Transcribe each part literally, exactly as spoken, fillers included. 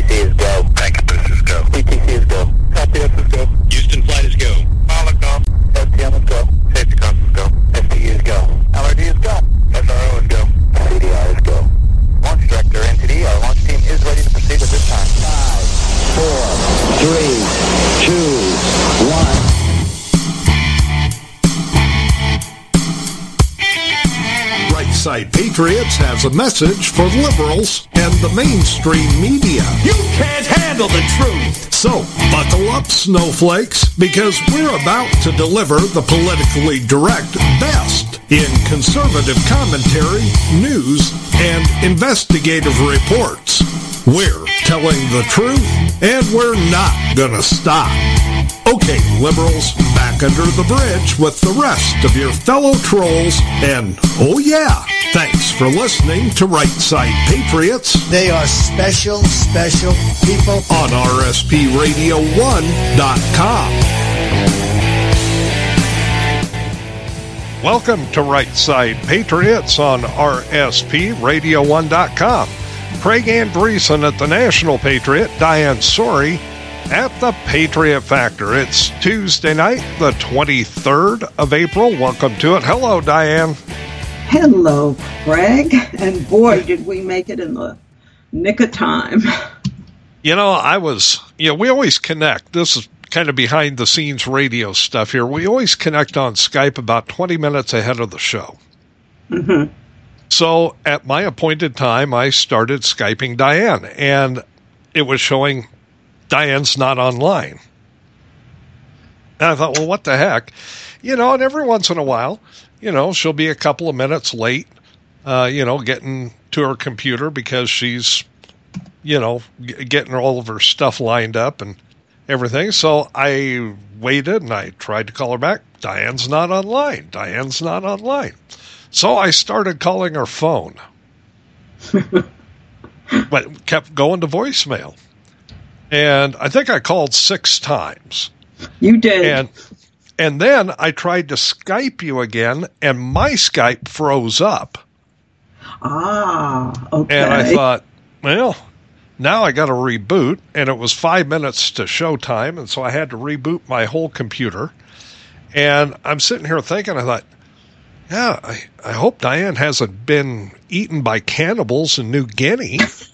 C is go. Packet is go. C T C is go. Copy, S is go. Houston flight is go. Pilot go. S T M is go. Safety comms is go. S T U is go. L R D is go. S R O is go. C D R is go. Launch director, N T D, our launch team is ready to proceed at this time. Five, four, three, two, one. Right Side Patriots has a message for liberals and the mainstream media. You can't handle the truth! So, buckle up, snowflakes, because we're about to deliver the politically direct best in conservative commentary, news, and investigative reports. We're telling the truth, and we're not gonna stop. Okay, liberals, back under the bridge with the rest of your fellow trolls, and oh yeah, thanks for listening to Right Side Patriots. They are special, special people. On R S P radio one dot com. Welcome to Right Side Patriots on R S P radio one dot com. Craig Andreessen at the National Patriot, Diane Sori at the Patriot Factor. It's Tuesday night, the twenty-third of April. Welcome to it. Hello, Diane. Hello, Craig. And boy, did we make it in the nick of time. You know, I was, you know, we always connect. This is kind of behind the scenes radio stuff here. We always connect on Skype about twenty minutes ahead of the show. Mm-hmm. So at my appointed time, I started Skyping Diane, and it was showing Diane's not online. And I thought, well, what the heck? You know, and every once in a while, you know, she'll be a couple of minutes late, uh, you know, getting to her computer because she's, you know, g- getting all of her stuff lined up and everything. So I waited and I tried to call her back. Diane's not online. Diane's not online. So I started calling her phone, but kept going to voicemail. And I think I called six times. You did. And and then I tried to Skype you again, and my Skype froze up. Ah, okay. And I thought, well, now I got to reboot. And it was five minutes to showtime, and so I had to reboot my whole computer. And I'm sitting here thinking, I thought, yeah, I, I hope Diane hasn't been eaten by cannibals in New Guinea.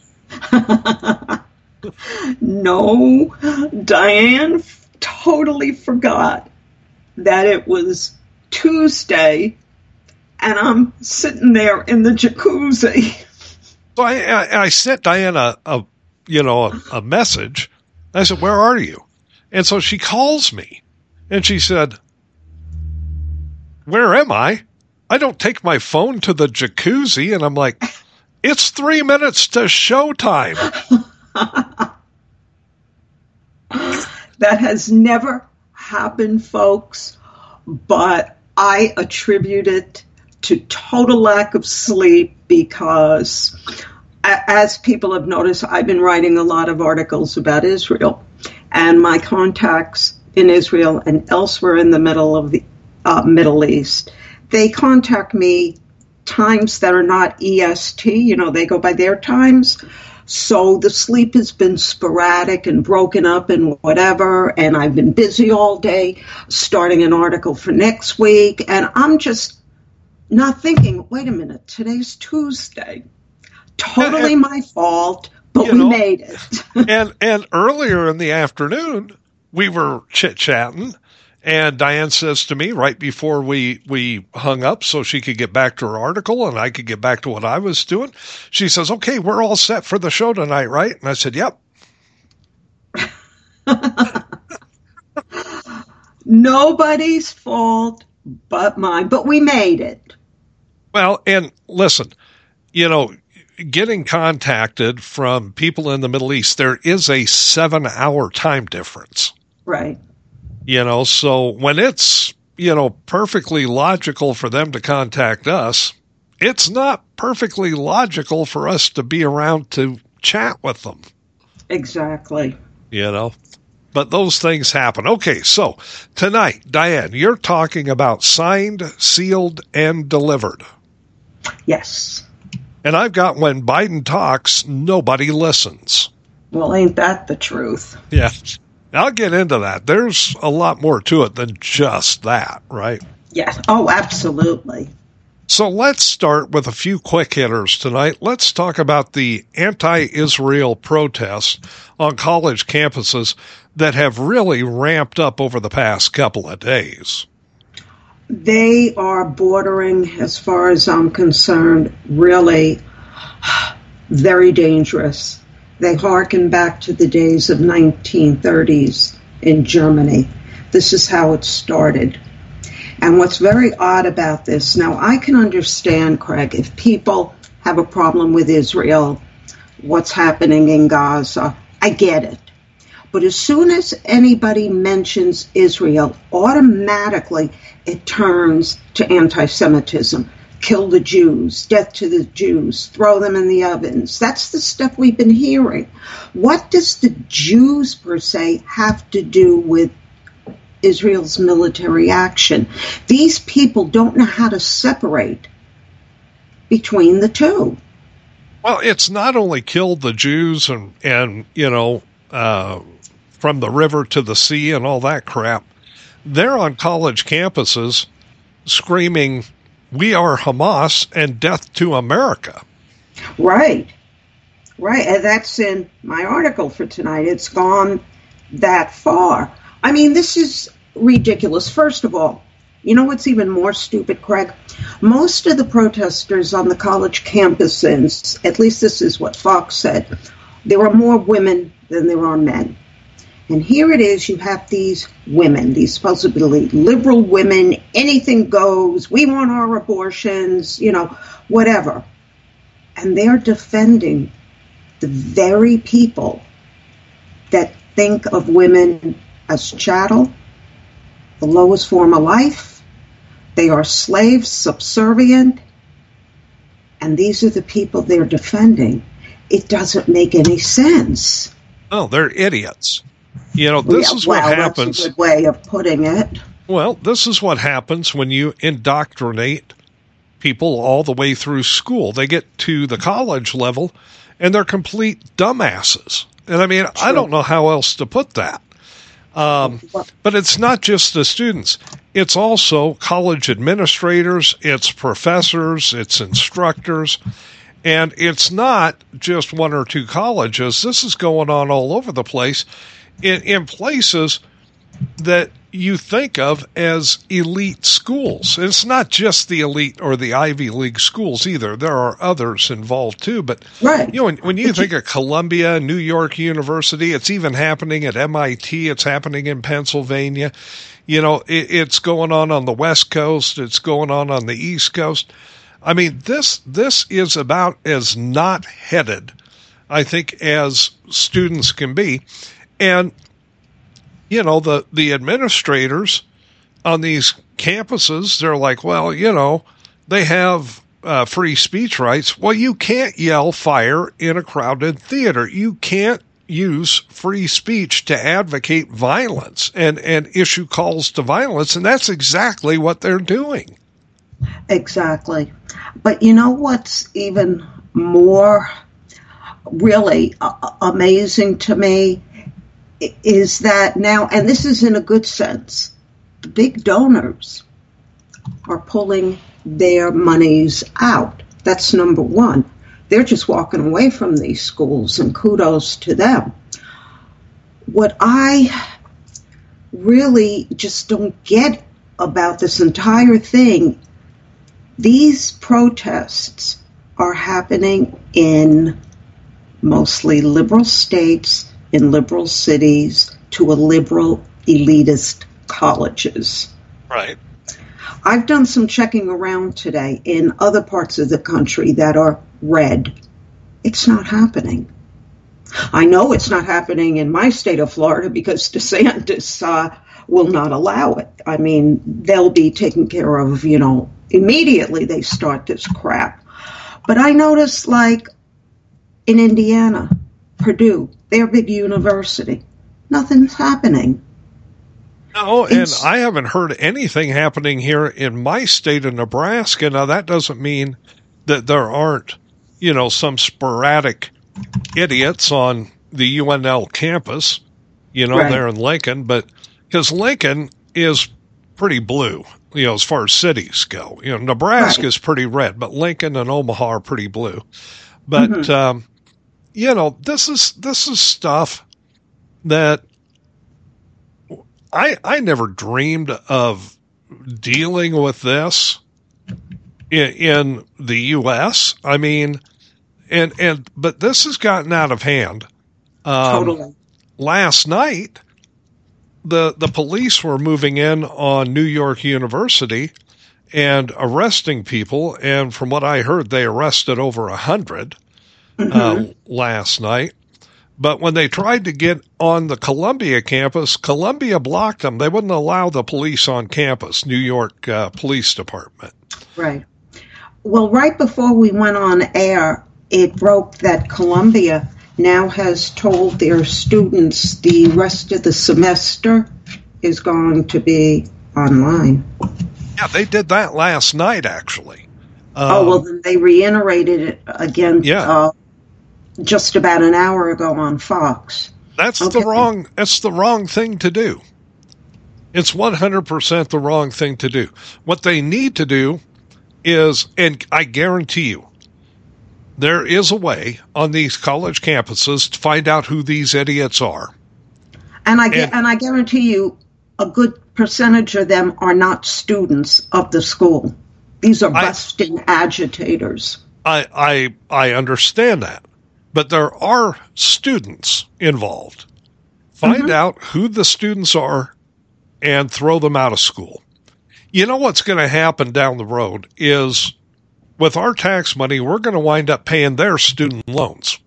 No, Diane f- totally forgot that it was Tuesday, and I'm sitting there in the jacuzzi. So I, I, I sent Diane a, a you know, a, a message. I said, "Where are you?" And so she calls me, and she said, "Where am I? I don't take my phone to the jacuzzi." And I'm like, "It's three minutes to showtime." That has never happened, folks, but I attribute it to total lack of sleep because, as people have noticed, I've been writing a lot of articles about Israel, and my contacts in Israel and elsewhere in the middle of the uh, Middle East, they contact me times that are not E S T, you know, they go by their times. So the sleep has been sporadic and broken up and whatever, and I've been busy all day starting an article for next week, and I'm just not thinking, wait a minute, today's Tuesday. Totally and, my fault, but we know, made it. and and earlier in the afternoon, we were chit-chatting, and Diane says to me right before we, we hung up so she could get back to her article and I could get back to what I was doing, she says, "Okay, we're all set for the show tonight, right?" And I said, "Yep." Nobody's fault but mine, but we made it. Well, and listen, you know, getting contacted from people in the Middle East, there is a seven-hour time difference. Right. You know, so when it's, you know, perfectly logical for them to contact us, it's not perfectly logical for us to be around to chat with them. Exactly. You know, but those things happen. Okay, so tonight, Diane, you're talking about signed, sealed, and delivered. Yes. And I've got when Biden talks, nobody listens. Well, ain't that the truth? Yeah. I'll get into that. There's a lot more to it than just that, right? Yes. Oh, absolutely. So let's start with a few quick hitters tonight. Let's talk about the anti-Israel protests on college campuses that have really ramped up over the past couple of days. They are bordering, as far as I'm concerned, really very dangerous. They harken back to the days of nineteen thirties in Germany. This is how it started. And what's very odd about this, now I can understand, Craig, if people have a problem with Israel, what's happening in Gaza, I get it. But as soon as anybody mentions Israel, automatically it turns to anti-Semitism. Kill the Jews, death to the Jews, throw them in the ovens. That's the stuff we've been hearing. What does the Jews, per se, have to do with Israel's military action? These people don't know how to separate between the two. Well, it's not only killed the Jews and, and you know, uh, from the river to the sea and all that crap. They're on college campuses screaming, "We are Hamas and death to America." Right. Right. And that's in my article for tonight. It's gone that far. I mean, this is ridiculous. First of all, you know what's even more stupid, Craig? Most of the protesters on the college campuses, at least this is what Fox said, there are more women than there are men. And here it is, you have these women, these supposedly liberal women, anything goes, we want our abortions, you know, whatever. And they're defending the very people that think of women as chattel, the lowest form of life. They are slaves, subservient, and these are the people they're defending. It doesn't make any sense. Oh, they're idiots. You know, this yeah, is what well, happens. That's a good way of putting it. Well, this is what happens when you indoctrinate people all the way through school. They get to the college level, and they're complete dumbasses. And I mean, True. I don't know how else to put that. Um, but it's not just the students. It's also college administrators, it's professors, it's instructors, and it's not just one or two colleges. This is going on all over the place in, in places that you think of as elite schools. It's not just the elite or the Ivy League schools either. There are others involved too. But right. you know, when, when you think of Columbia, New York University, it's even happening at M I T. It's happening in Pennsylvania. You know, it, it's going on on the West Coast. It's going on on the East Coast. I mean, this this is about as not headed, I think, as students can be. And you know, the, the administrators on these campuses, they're like, well, you know, they have uh, free speech rights. Well, you can't yell fire in a crowded theater. You can't use free speech to advocate violence and, and issue calls to violence. And that's exactly what they're doing. Exactly. But you know what's even more really uh, amazing to me is that now, and this is in a good sense, the big donors are pulling their monies out. That's number one. They're just walking away from these schools, and kudos to them. What I really just don't get about this entire thing, these protests are happening in mostly liberal states, in liberal cities, to a liberal elitist colleges. Right. I've done some checking around today in other parts of the country that are red. It's not happening. I know it's not happening in my state of Florida because DeSantis uh, will not allow it. I mean, they'll be taken care of, you know, immediately they start this crap. But I noticed, like, in Indiana, Purdue, their big university, nothing's happening. No, and It's, I haven't heard anything happening here in my state of Nebraska. Now, that doesn't mean that there aren't, you know, some sporadic idiots on the U N L campus, you know, Right. there in Lincoln, but because Lincoln is pretty blue, you know, as far as cities go. You know, Nebraska Right. is pretty red, but Lincoln and Omaha are pretty blue. But, Mhm. um, you know, this is this is stuff that I I never dreamed of dealing with this in, in the U S. I mean, and and but this has gotten out of hand. Um, Totally. Last night, the the police were moving in on New York University and arresting people. And from what I heard, they arrested over a hundred uh, last night. But when they tried to get on the Columbia campus, Columbia blocked them. They wouldn't allow the police on campus, New York uh, Police Department. Right. Well, right before we went on air, it broke that Columbia now has told their students the rest of the semester is going to be online. Yeah, they did that last night, actually. oh, Um, well, then they reiterated it again Yeah. uh, just about an hour ago on Fox. That's Okay. the wrong. That's the wrong thing to do. It's one hundred percent the wrong thing to do. What they need to do is, and I guarantee you, there is a way on these college campuses to find out who these idiots are. And I, gu- And- and I guarantee you a good percentage of them are not students of the school. These are I- busting agitators. I I I understand that, but there are students involved. Find out who the students are and throw them out of school. You know what's going to happen down the road is, with our tax money, we're going to wind up paying their student loans.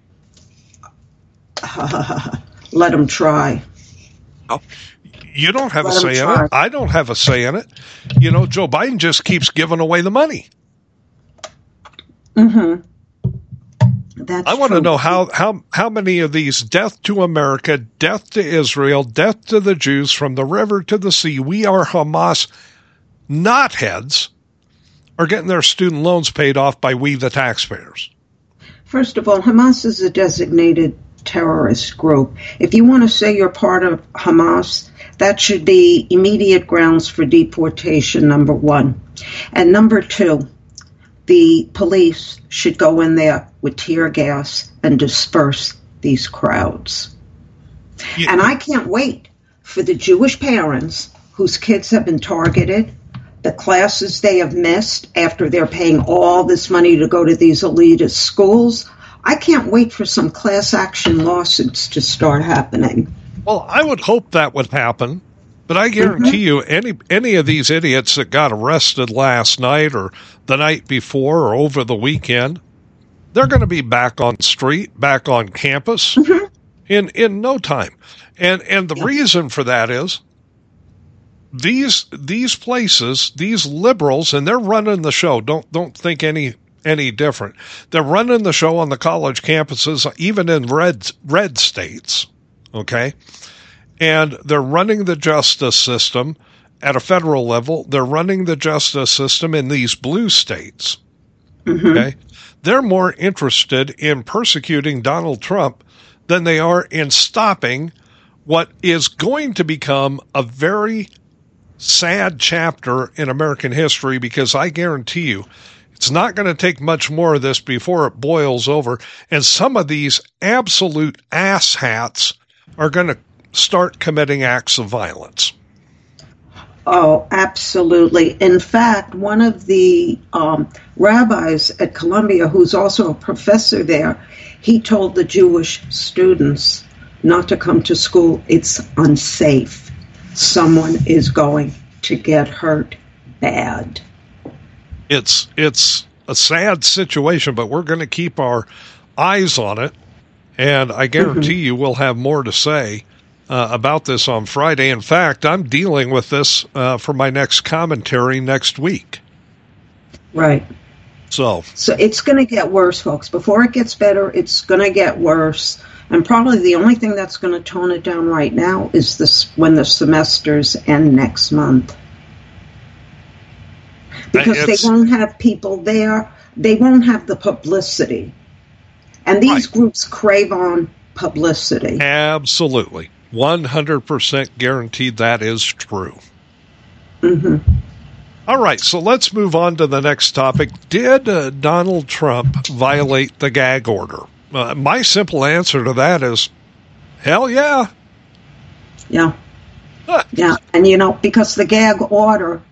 Let them try. You don't have a Let 'em say in try. it. I don't have a say in it. You know, Joe Biden just keeps giving away the money. Mm-hmm. That's I want to true. know how, how, how many of these death to America, death to Israel, death to the Jews, from the river to the sea, we are Hamas knotheads, are getting their student loans paid off by we the taxpayers. First of all, Hamas is a designated terrorist group. If you want to say you're part of Hamas, that should be immediate grounds for deportation, number one. And number two, the police should go in there with tear gas and disperse these crowds. Yeah. And I can't wait for the Jewish parents whose kids have been targeted, the classes they have missed after they're paying all this money to go to these elitist schools. I can't wait for some class action lawsuits to start happening. Well, I would hope that would happen, but I guarantee you any any of these idiots that got arrested last night or the night before or over the weekend, they're going to be back on the street, back on campus in, in no time. And and the reason for that is these these places, these liberals, and they're running the show. Don't don't think any any different. They're running the show on the college campuses, even in red red states. Okay. And they're running the justice system at a federal level. They're running the justice system in these blue states. Okay. They're more interested in persecuting Donald Trump than they are in stopping what is going to become a very sad chapter in American history, because I guarantee you it's not going to take much more of this before it boils over. And some of these absolute asshats are going to start committing acts of violence. Oh, absolutely. In fact, one of the um, rabbis at Columbia, who's also a professor there, he told the Jewish students not to come to school. It's unsafe. Someone is going to get hurt bad. It's it's a sad situation, but we're going to keep our eyes on it. And I guarantee you we'll have more to say uh, about this on Friday. In fact, I'm dealing with this uh, for my next commentary next week. Right. So, So it's going to get worse, folks. Before it gets better, it's going to get worse. And probably the only thing that's going to tone it down right now is this when the semesters end next month. Because It's- they won't have people there. They won't have the publicity. And these Right. groups crave on publicity. Absolutely. one hundred percent guaranteed that is true. Mm-hmm. All right, so let's move on to the next topic. Did uh, Donald Trump violate the gag order? Uh, my simple answer to that is, hell yeah. Yeah. Huh. Yeah. And, you know, because the gag order,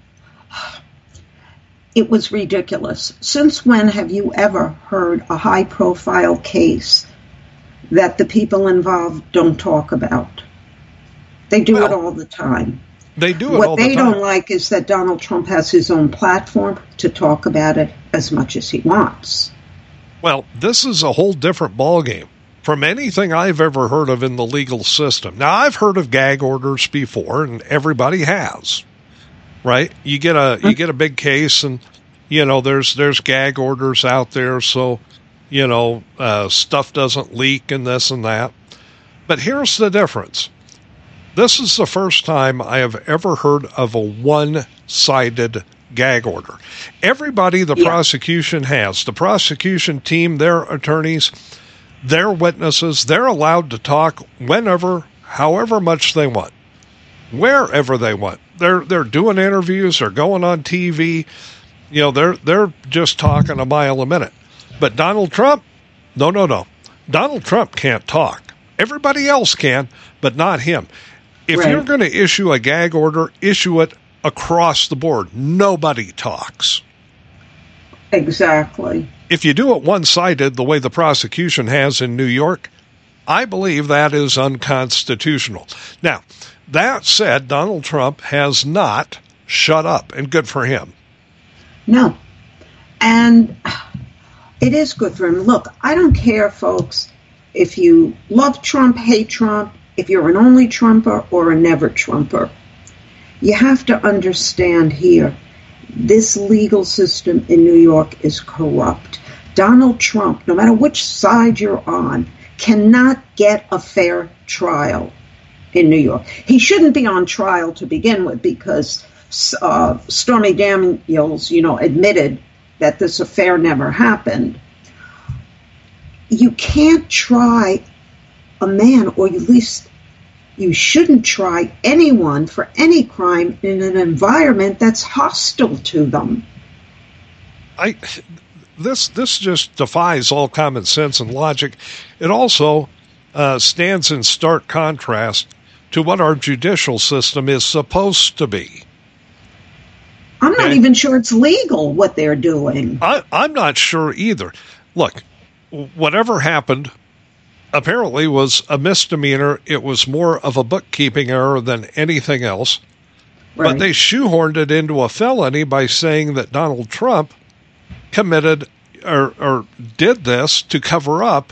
it was ridiculous. Since when have you ever heard a high-profile case that the people involved don't talk about? They do Well, it all the time. They do it What all they the time. don't like is that Donald Trump has his own platform to talk about it as much as he wants. Well, this is a whole different ballgame from anything I've ever heard of in the legal system. Now, I've heard of gag orders before, and everybody has, right? You get a you get a big case, and you know there's there's gag orders out there, so you know uh, stuff doesn't leak and this and that. But here's the difference. This is the first time I have ever heard of a one-sided gag order. Everybody the Yeah. prosecution has, the prosecution team, their attorneys, their witnesses, they're allowed to talk whenever, however much they want, wherever they want. They're they're doing interviews, they're going on T V, you know, they're they're just talking a mile a minute. But Donald Trump, no, no, no. Donald Trump can't talk. Everybody else can, but not him. If Right. you're going to issue a gag order, issue it across the board. Nobody talks. Exactly. If you do it one-sided, the way the prosecution has in New York, I believe that is unconstitutional. Now, that said, Donald Trump has not shut up, and good for him. No. And it is good for him. Look, I don't care, folks, if you love Trump, hate Trump, if you're an only Trumper or a never Trumper. You have to understand here, this legal system in New York is corrupt. Donald Trump, no matter which side you're on, cannot get a fair trial in New York. He shouldn't be on trial to begin with because uh, Stormy Daniels, you know, admitted that this affair never happened. You can't try a man, or at least you shouldn't try anyone for any crime in an environment that's hostile to them. I this this just defies all common sense and logic. It also uh, stands in stark contrast to what our judicial system is supposed to be. I'm not Okay. even sure it's legal what they're doing. I, I'm not sure either. Look, whatever happened apparently was a misdemeanor. It was more of a bookkeeping error than anything else. Right. But they shoehorned it into a felony by saying that Donald Trump committed or, or did this to cover up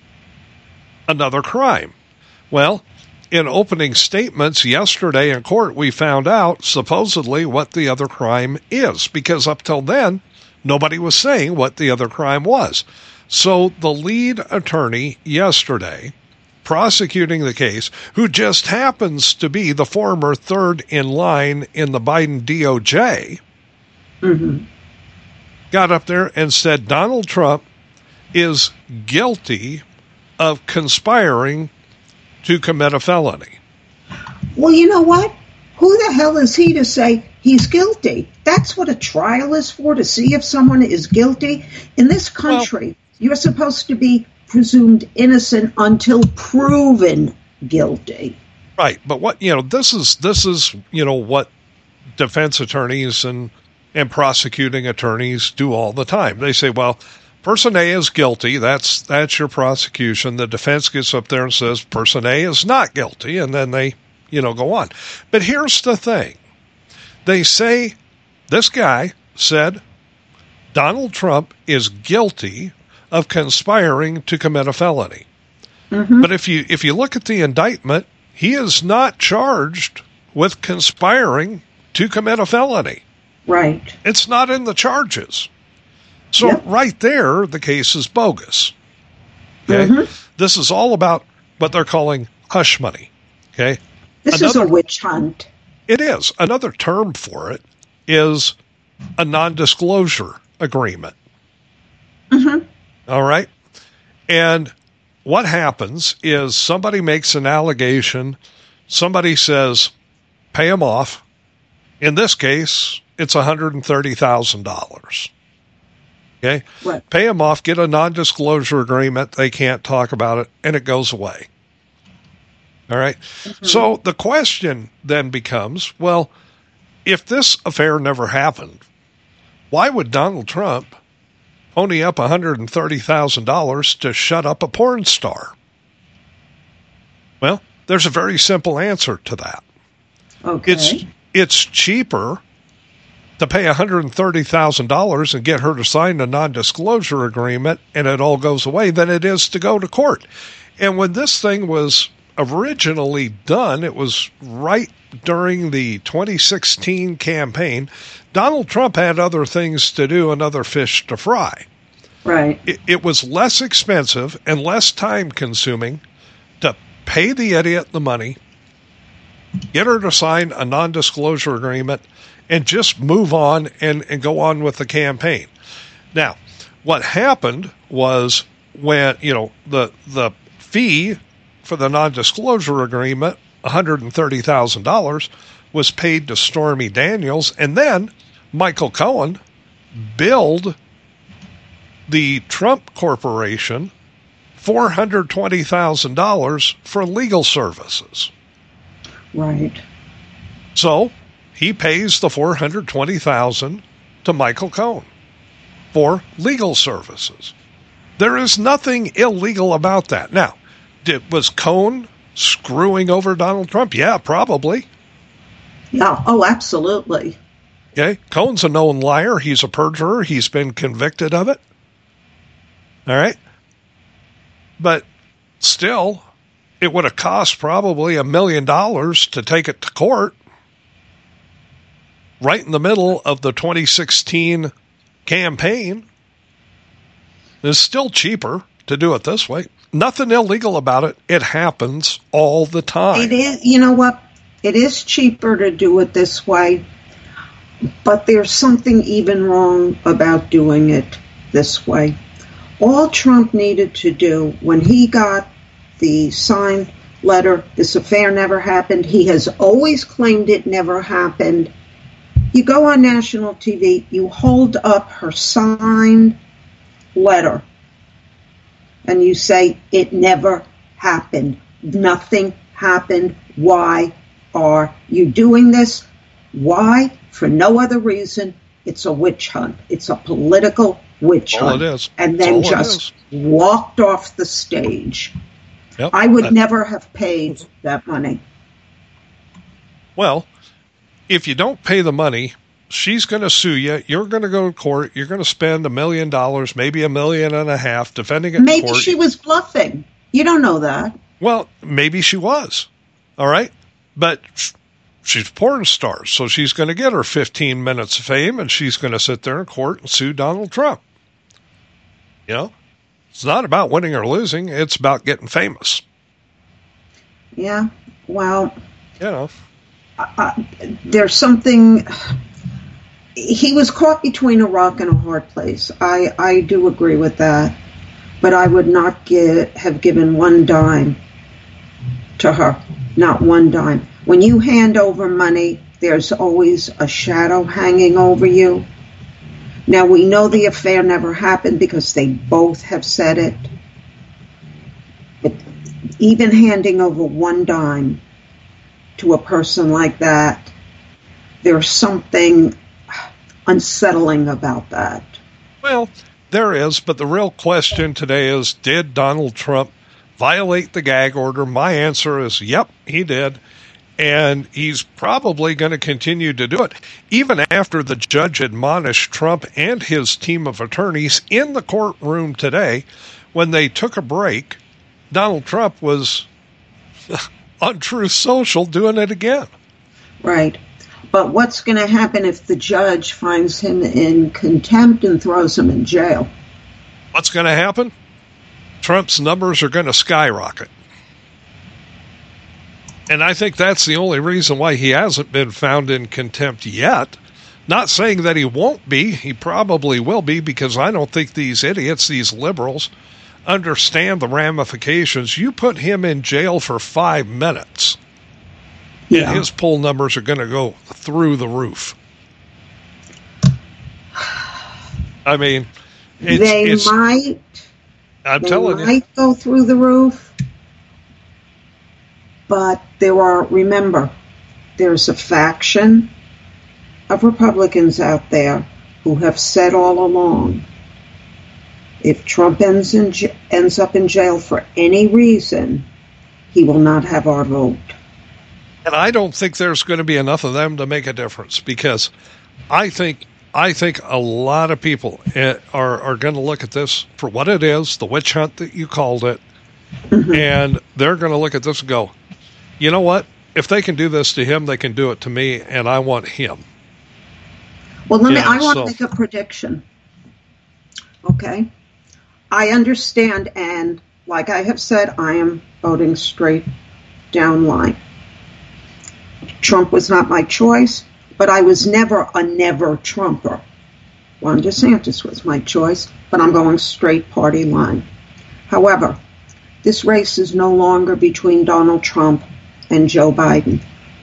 another crime. Well, in opening statements yesterday in court, we found out supposedly what the other crime is, because up till then, nobody was saying what the other crime was. So the lead attorney yesterday, prosecuting the case, who just happens to be the former third in line in the Biden D O J, Mm-hmm. got up there and said Donald Trump is guilty of conspiring to commit a felony. Well, you know what? Who the hell is he to say he's guilty? That's what a trial is for, to see if someone is guilty. In this country, well, you're supposed to be presumed innocent until proven guilty. Right, but what, you know, this is this is, you know, what defense attorneys and and prosecuting attorneys do all the time. They say, well, person A is guilty. That's that's your prosecution. The defense gets up there and says person A is not guilty, and then they, you know, go on. But here's the thing. They say this guy said Donald Trump is guilty of conspiring to commit a felony. Mm-hmm. But if you if you look at the indictment, he is not charged with conspiring to commit a felony. Right. It's not in the charges. So Yep. right there, the case is bogus. Okay? Mm-hmm. This is all about what they're calling hush money. Okay? This Another- is a witch hunt. It is. Another term for it is a non-disclosure agreement. Mm-hmm. All right? And what happens is somebody makes an allegation, somebody says, pay him off. In this case, it's one hundred thirty thousand dollars. Okay? Right. Pay him off, get a non-disclosure agreement, they can't talk about it, and it goes away. All right? Mm-hmm. So the question then becomes, well, if this affair never happened, why would Donald Trump pony up one hundred thirty thousand dollars to shut up a porn star? Well, there's a very simple answer to that. Okay. It's it's cheaper to pay one hundred thirty thousand dollars and get her to sign a non-disclosure agreement and it all goes away than it is to go to court. And when this thing was originally done, it was right during the twenty sixteen campaign. Donald Trump had other things to do and other fish to fry. Right. It, it was less expensive and less time-consuming to pay the idiot the money, get her to sign a non-disclosure agreement, and just move on and, and go on with the campaign. Now, what happened was when, you know, the the fee for the non-disclosure agreement, one hundred thirty thousand dollars, was paid to Stormy Daniels, and then Michael Cohen billed the Trump Corporation four hundred twenty thousand dollars for legal services. Right. So he pays the four hundred twenty thousand dollars to Michael Cohen for legal services. There is nothing illegal about that. Now, did, was Cohen screwing over Donald Trump? Yeah, probably. Yeah. Oh, absolutely. Okay. Cohen's a known liar. He's a perjurer. He's been convicted of it. All right. But still, it would have cost probably a million dollars to take it to court right in the middle of the twenty sixteen campaign. It's still cheaper to do it this way. Nothing illegal about it. It happens all the time. It is, you know what? It is cheaper to do it this way, but there's something even wrong about doing it this way. All Trump needed to do when he got the signed letter, this affair never happened, he has always claimed it never happened. You go on national T V, you hold up her signed letter, and you say, it never happened. Nothing happened. Why are you doing this? Why? For no other reason. It's a witch hunt. It's a political witch all hunt. It is. And then all just walked off the stage. Yep. I would I, never have paid that money. Well, if you don't pay the money, she's going to sue you. You're going to go to court. You're going to spend a million dollars, maybe a million and a half, defending it in Maybe court. she was bluffing. You don't know that. Well, maybe she was. All right. But she's a porn star, so she's going to get her fifteen minutes of fame, and she's going to sit there in court and sue Donald Trump. You know? It's not about winning or losing. It's about getting famous. Yeah. Well, You know. uh, there's something... He was caught between a rock and a hard place. I, I do agree with that. But I would not get, have given one dime to her. Not one dime. When you hand over money, there's always a shadow hanging over you. Now, we know the affair never happened because they both have said it. But even handing over one dime to a person like that, there's something unsettling about that. Well, there is, but the real question today is, did Donald Trump violate the gag order? My answer is, yep, he did. And he's probably going to continue to do it, even after the judge admonished Trump and his team of attorneys in the courtroom today. When they took a break, Donald Trump was on Truth Social doing it again. Right. But what's going to happen if the judge finds him in contempt and throws him in jail? What's going to happen? Trump's numbers are going to skyrocket. And I think that's the only reason why he hasn't been found in contempt yet. Not saying that he won't be. He probably will be, because I don't think these idiots, these liberals, understand the ramifications. You put him in jail for five minutes, Yeah. and his poll numbers are going to go through the roof. I mean, it's, they it's, might. I'm they telling you. might go through the roof, but there are. Remember, there's a faction of Republicans out there who have said all along, if Trump ends in j- ends up in jail for any reason, he will not have our vote. And I don't think there's going to be enough of them to make a difference, because I think I think a lot of people uh, are are going to look at this for what it is, the witch hunt that you called it, Mm-hmm. and they're going to look at this and go, you know what? If they can do this to him, they can do it to me, and I want him. Well, let me. Yeah, I want so- to make a prediction. Okay, I understand, and like I have said, I am voting straight down line. Trump was not my choice, but I was never a never Trumper. Ron DeSantis was my choice, but I'm going straight party line. However, this race is no longer between Donald Trump and Joe Biden.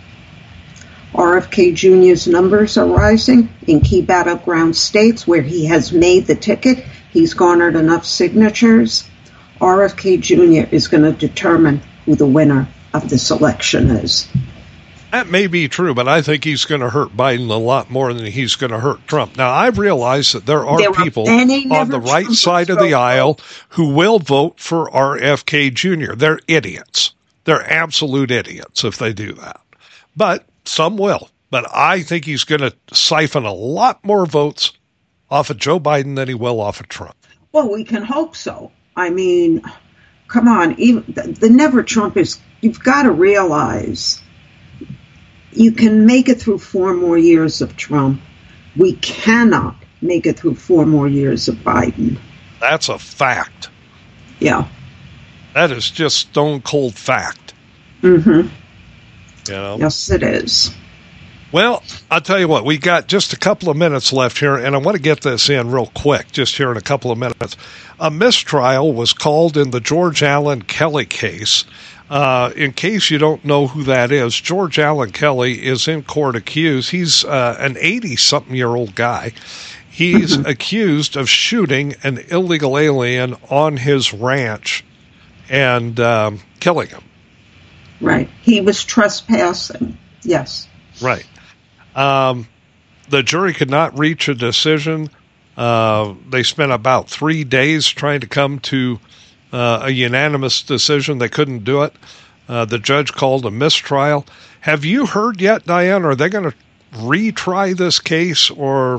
R F K Junior's numbers are rising in key battleground states where he has made the ticket. He's garnered enough signatures. R F K Junior is going to determine who the winner of this election is. That may be true, but I think he's going to hurt Biden a lot more than he's going to hurt Trump. Now, I've realized that there are There are people many on the never right Trumpers side of the vote. aisle who will vote for R F K Junior They're idiots. They're absolute idiots if they do that. But some will. But I think he's going to siphon a lot more votes off of Joe Biden than he will off of Trump. Well, we can hope so. I mean, come on, even the, the never Trumpers, you've got to realize you can make it through four more years of Trump. We cannot make it through four more years of Biden. That's a fact. Yeah. That is just stone cold fact. Mm-hmm. You know? Yes, it is. Well, I'll tell you what, we got just a couple of minutes left here, and I want to get this in real quick, just here in a couple of minutes. A mistrial was called in the George Allen Kelly case. Uh, in case you don't know who that is, George Allen Kelly is in court accused. He's uh, an eighty-something-year-old guy. He's accused of shooting an illegal alien on his ranch and um, killing him. Right. He was trespassing. Yes. Right. Um, the jury could not reach a decision. Uh, they spent about three days trying to come to uh, a unanimous decision. They couldn't do it. Uh, the judge called a mistrial. Have you heard yet, Diane? Are they going to retry this case or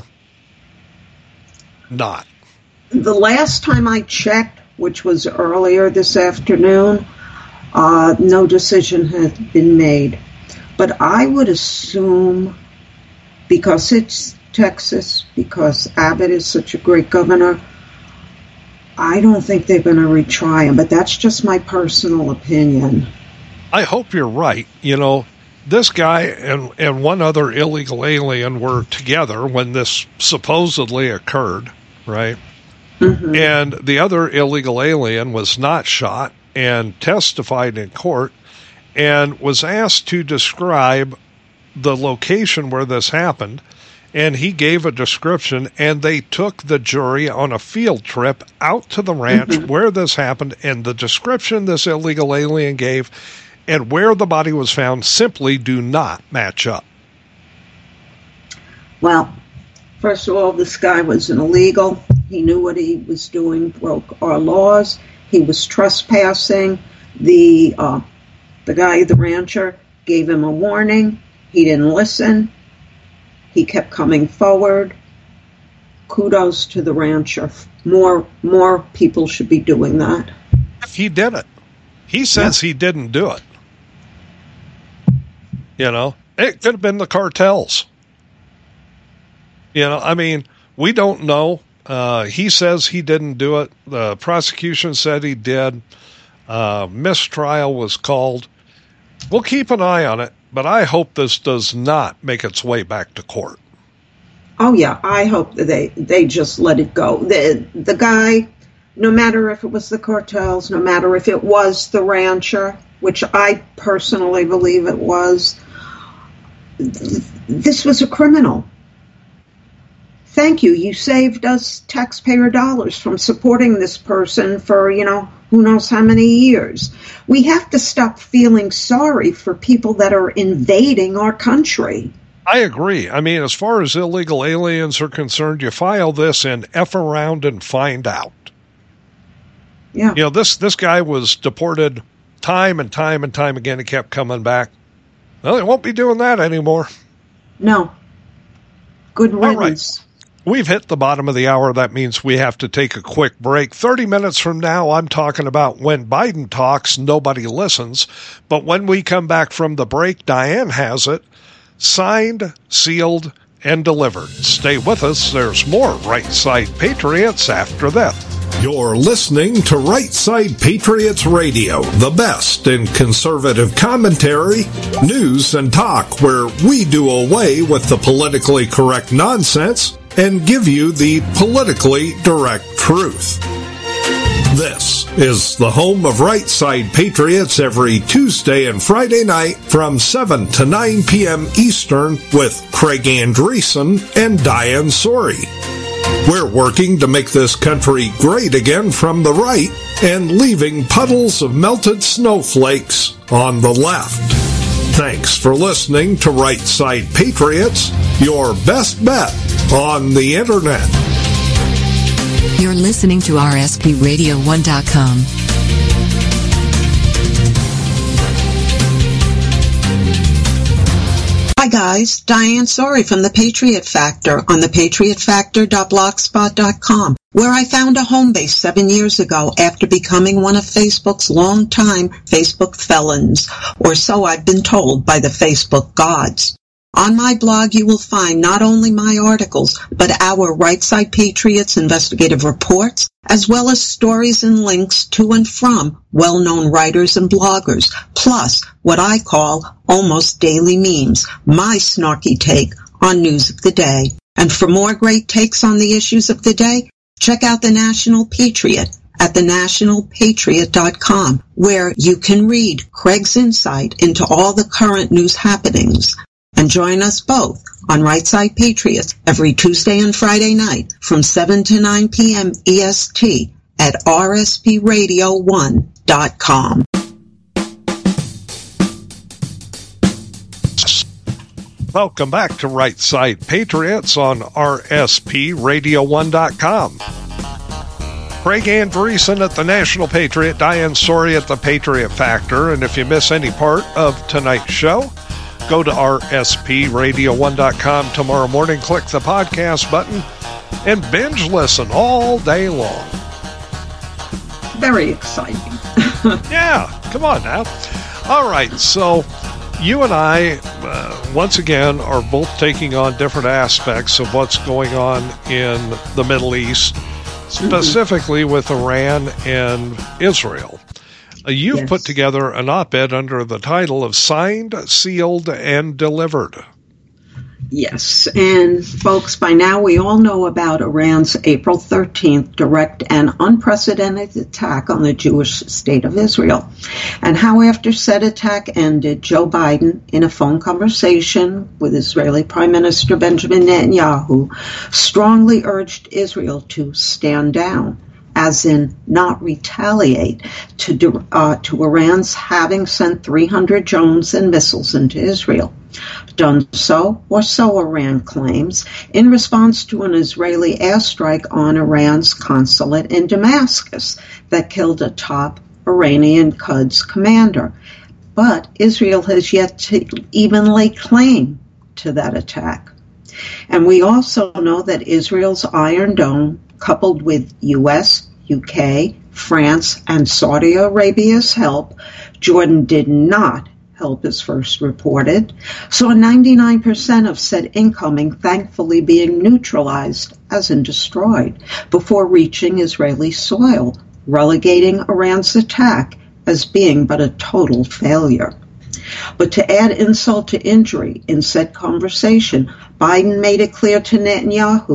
not? The last time I checked, which was earlier this afternoon, uh, no decision had been made. But I would assume, because it's Texas, because Abbott is such a great governor, I don't think they're going to retry him. But that's just my personal opinion. I hope you're right. You know, this guy and, and one other illegal alien were together when this supposedly occurred, right? Mm-hmm. And the other illegal alien was not shot and testified in court and was asked to describe the location where this happened. And he gave a description, and they took the jury on a field trip out to the ranch mm-hmm. where this happened, and the description this illegal alien gave and where the body was found simply do not match up. Well, first of all, this guy was an illegal. He knew what he was doing, broke our laws. He was trespassing. The uh, the guy, the rancher, gave him a warning. He didn't listen. He kept coming forward. Kudos to the rancher. More more people should be doing that. He did it. He says yeah. he didn't do it. You know, it could have been the cartels. You know, I mean, we don't know. Uh, he says he didn't do it. The prosecution said he did. Uh, mistrial was called. We'll keep an eye on it, but I hope this does not make its way back to court. Oh, yeah, I hope that they, they just let it go. The, the guy, no matter if it was the cartels, no matter if it was the rancher, which I personally believe it was, this was a criminal. Thank you. You saved us taxpayer dollars from supporting this person for, you know, who knows how many years. We have to stop feeling sorry for people that are invading our country. I agree. I mean, as far as illegal aliens are concerned, you file this and F around and find out. Yeah. You know, this, this guy was deported time and time and time again. He kept coming back. Well, they won't be doing that anymore. No. Good riddance. We've hit the bottom of the hour. That means we have to take a quick break. thirty minutes from now, I'm talking about when Biden talks, nobody listens. But when we come back from the break, Diane has it signed, sealed, and delivered. Stay with us. There's more Right Side Patriots after that. You're listening to Right Side Patriots Radio, the best in conservative commentary, news, and talk, where we do away with the politically correct nonsense and give you the politically direct truth. This is the home of Right Side Patriots every Tuesday and Friday night from seven to nine p.m. Eastern with Craig Andreessen and Diane Sori. We're working to make this country great again from the right and leaving puddles of melted snowflakes on the left. Thanks for listening to Right Side Patriots, your best bet on the Internet. You're listening to R S P radio one dot com. Hi guys, Diane Sori from The Patriot Factor on the patriot factor dot blogspot dot com, where I found a home base seven years ago after becoming one of Facebook's longtime Facebook felons, or so I've been told by the Facebook gods. On my blog, you will find not only my articles, but our Right Side Patriots investigative reports, as well as stories and links to and from well-known writers and bloggers, plus what I call almost daily memes, my snarky take on news of the day. And for more great takes on the issues of the day, check out the National Patriot at the national patriot dot com, where you can read Craig's insight into all the current news happenings. And join us both on Right Side Patriots every Tuesday and Friday night from seven to nine p.m. E S T at R S P radio one dot com. Welcome back to Right Side Patriots on R S P radio one dot com. Craig Andreessen at the National Patriot, Diane Sori at the Patriot Factor. And if you miss any part of tonight's show, go to R S P radio one dot com tomorrow morning, click the podcast button, and binge listen all day long. Very exciting. Yeah, come on now. All right, so you and I, uh, once again, are both taking on different aspects of what's going on in the Middle East, specifically mm-hmm. with Iran and Israel. You've yes. put together an op-ed under the title of Signed, Sealed, and Delivered. Yes, and folks, by now we all know about Iran's April thirteenth direct and unprecedented attack on the Jewish state of Israel, and how after said attack ended, Joe Biden, in a phone conversation with Israeli Prime Minister Benjamin Netanyahu, strongly urged Israel to stand down, as in not retaliate to uh, to Iran's having sent three hundred drones and missiles into Israel. Done so, or so Iran claims, in response to an Israeli airstrike on Iran's consulate in Damascus that killed a top Iranian Quds commander. But Israel has yet to even lay claim to that attack. And we also know that Israel's Iron Dome, coupled with U S, U K, France, and Saudi Arabia's help, Jordan did not help as first reported, saw ninety-nine percent of said incoming thankfully being neutralized, as in destroyed, before reaching Israeli soil, relegating Iran's attack as being but a total failure. But to add insult to injury, in said conversation, Biden made it clear to Netanyahu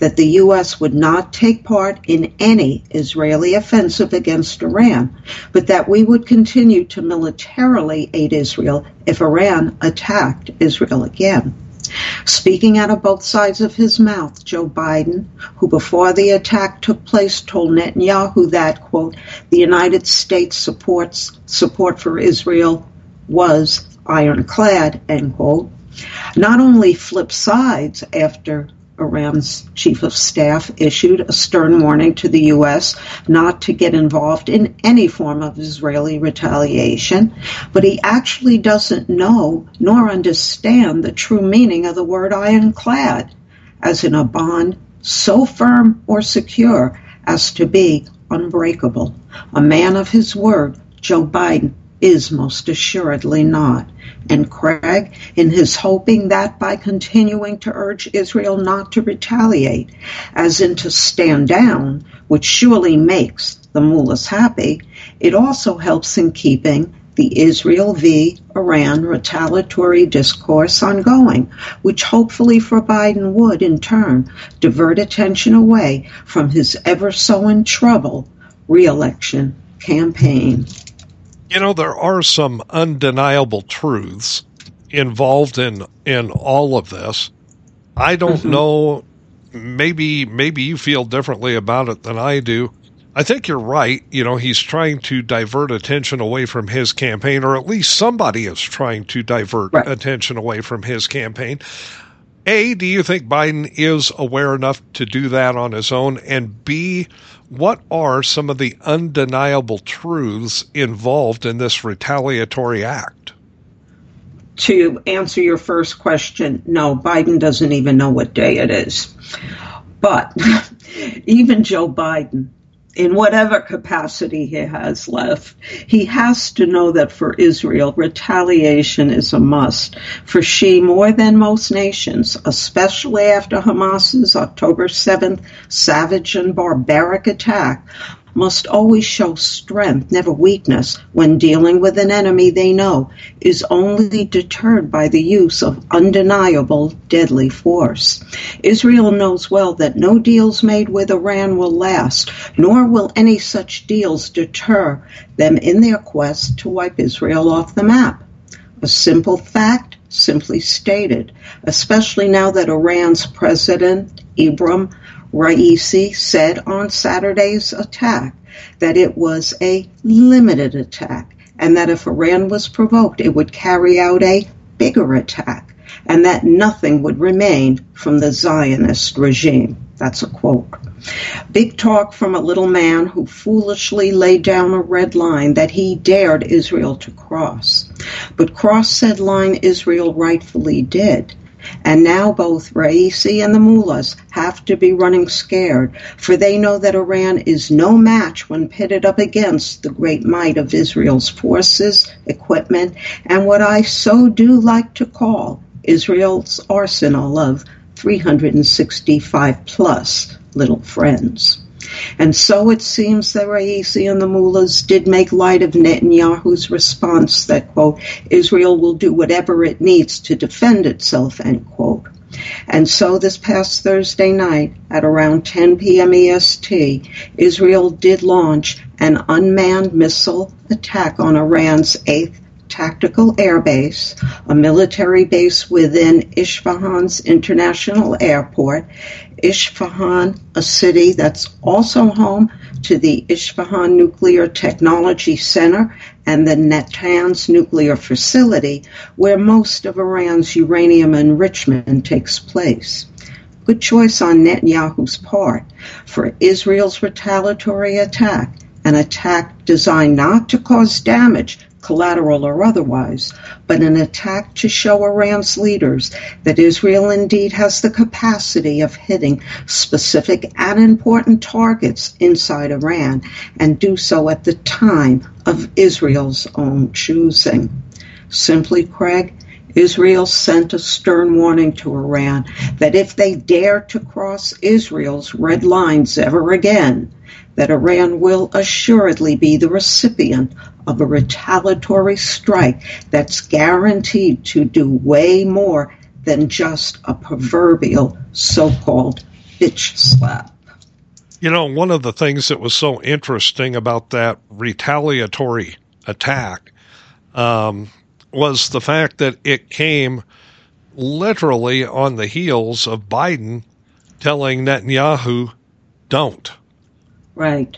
that the U S would not take part in any Israeli offensive against Iran, but that we would continue to militarily aid Israel if Iran attacked Israel again. Speaking out of both sides of his mouth, Joe Biden, who before the attack took place told Netanyahu that, quote, the United States supports support for Israel was ironclad, end quote, not only flipped sides after Iran's chief of staff issued a stern warning to the U S not to get involved in any form of Israeli retaliation, but he actually doesn't know nor understand the true meaning of the word ironclad, as in a bond so firm or secure as to be unbreakable. A man of his word, Joe Biden is most assuredly not. And Craig, in his hoping that by continuing to urge Israel not to retaliate, as in to stand down, which surely makes the mullahs happy, it also helps in keeping the Israel v. Iran retaliatory discourse ongoing, which hopefully for Biden would, in turn, divert attention away from his ever so in trouble re-election campaign. You know, there are some undeniable truths involved in, in all of this. I don't mm-hmm. know, maybe maybe you feel differently about it than I do. I think you're right. You know, he's trying to divert attention away from his campaign, or at least somebody is trying to divert right. attention away from his campaign. A, do you think Biden is aware enough to do that on his own? And B, what are some of the undeniable truths involved in this retaliatory act? To answer your first question, no, Biden doesn't even know what day it is. But even Joe Biden, in whatever capacity he has left, he has to know that for Israel, retaliation is a must. For she, more than most nations, especially after Hamas's October seventh savage and barbaric attack, must always show strength, never weakness, when dealing with an enemy they know is only deterred by the use of undeniable deadly force. Israel knows well that no deals made with Iran will last, nor will any such deals deter them in their quest to wipe Israel off the map. A simple fact, simply stated, especially now that Iran's President Ibrahim Raisi said on Saturday's attack that it was a limited attack, and that if Iran was provoked, it would carry out a bigger attack, and that nothing would remain from the Zionist regime. That's a quote. Big talk from a little man who foolishly laid down a red line that he dared Israel to cross. But cross said line Israel rightfully did. And now both Raisi and the mullahs have to be running scared, for they know that Iran is no match when pitted up against the great might of Israel's forces, equipment, and what I so do like to call Israel's arsenal of three hundred sixty-five plus little friends. And so it seems that Raisi and the mullahs did make light of Netanyahu's response that, quote, Israel will do whatever it needs to defend itself, end quote. And so this past Thursday night at around ten p.m. E S T, Israel did launch an unmanned missile attack on Iran's eighth Tactical Air Base, a military base within Isfahan's international airport. Isfahan, a city that's also home to the Isfahan Nuclear Technology Center and the Natanz nuclear facility, where most of Iran's uranium enrichment takes place. Good choice on Netanyahu's part for Israel's retaliatory attack, an attack designed not to cause damage, collateral or otherwise, but an attack to show Iran's leaders that Israel indeed has the capacity of hitting specific and important targets inside Iran, and do so at the time of Israel's own choosing. Simply, Craig, Israel sent a stern warning to Iran that if they dare to cross Israel's red lines ever again, that Iran will assuredly be the recipient of a retaliatory strike that's guaranteed to do way more than just a proverbial so-called bitch slap. You know, one of the things that was so interesting about that retaliatory attack um, was the fact that it came literally on the heels of Biden telling Netanyahu, don't. Right,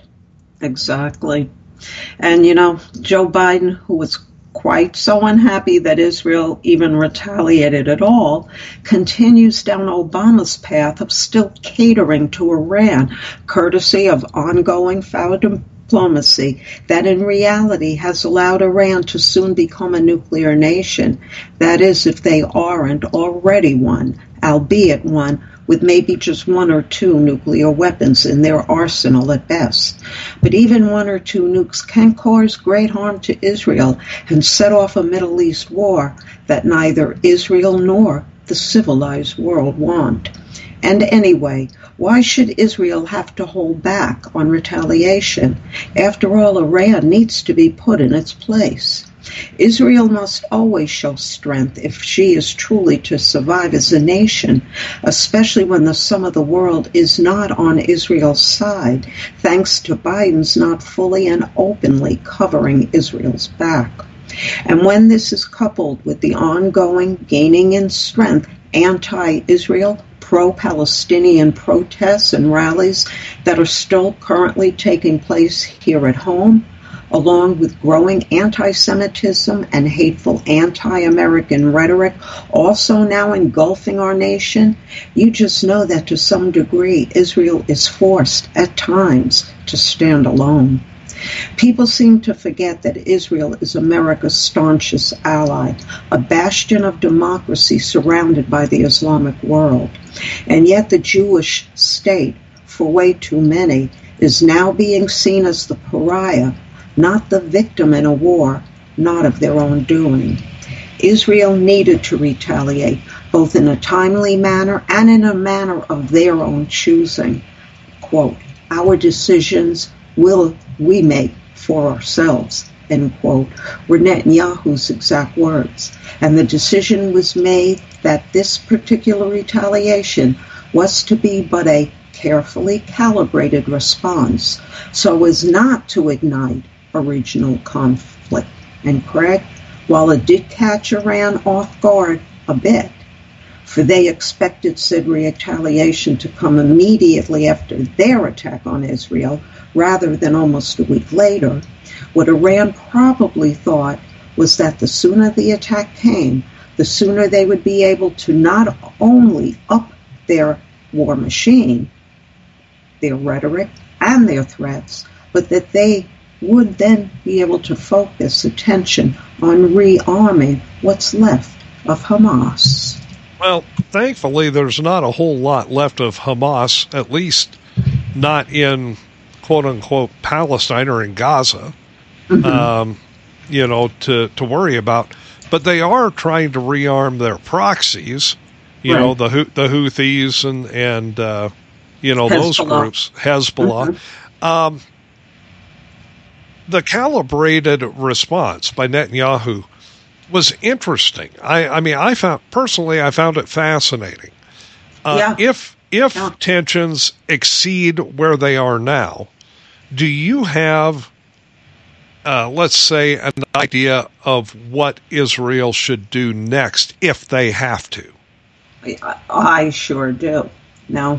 exactly. And, you know, Joe Biden, who was quite so unhappy that Israel even retaliated at all, continues down Obama's path of still catering to Iran, courtesy of ongoing foul diplomacy that in reality has allowed Iran to soon become a nuclear nation. That is, if they aren't already one, albeit one with maybe just one or two nuclear weapons in their arsenal at best. But even one or two nukes can cause great harm to Israel and set off a Middle East war that neither Israel nor the civilized world want. And anyway, why should Israel have to hold back on retaliation? After all, Iran needs to be put in its place. Israel must always show strength if she is truly to survive as a nation, especially when the sum of the world is not on Israel's side, thanks to Biden's not fully and openly covering Israel's back. And when this is coupled with the ongoing gaining in strength anti-Israel, pro-Palestinian protests and rallies that are still currently taking place here at home, along with growing anti-Semitism and hateful anti-American rhetoric also now engulfing our nation, you just know that to some degree Israel is forced at times to stand alone. People seem to forget that Israel is America's staunchest ally, a bastion of democracy surrounded by the Islamic world. And yet the Jewish state, for way too many, is now being seen as the pariah, not the victim in a war, not of their own doing. Israel needed to retaliate, both in a timely manner and in a manner of their own choosing. Quote, our decisions will we make for ourselves, end quote, were Netanyahu's exact words. And the decision was made that this particular retaliation was to be but a carefully calibrated response, so as not to ignite a regional conflict. And Craig, while it did catch Iran off guard a bit, for they expected said retaliation to come immediately after their attack on Israel, rather than almost a week later, what Iran probably thought was that the sooner the attack came, the sooner they would be able to not only up their war machine, their rhetoric, and their threats, but that they would then be able to focus attention on rearming what's left of Hamas. Well, thankfully, there's not a whole lot left of Hamas, at least not in quote-unquote Palestine or in Gaza, mm-hmm. um, you know, to, to worry about. But they are trying to rearm their proxies, you right. know, the the Houthis and, and uh, you know, Hezbollah. Those groups, Hezbollah. Mm-hmm. Um, the calibrated response by Netanyahu was interesting. I, I mean, I found, personally, I found it fascinating. Uh, yeah. If if yeah. tensions exceed where they are now, do you have, uh, let's say, an idea of what Israel should do next if they have to? I, I sure do. Now,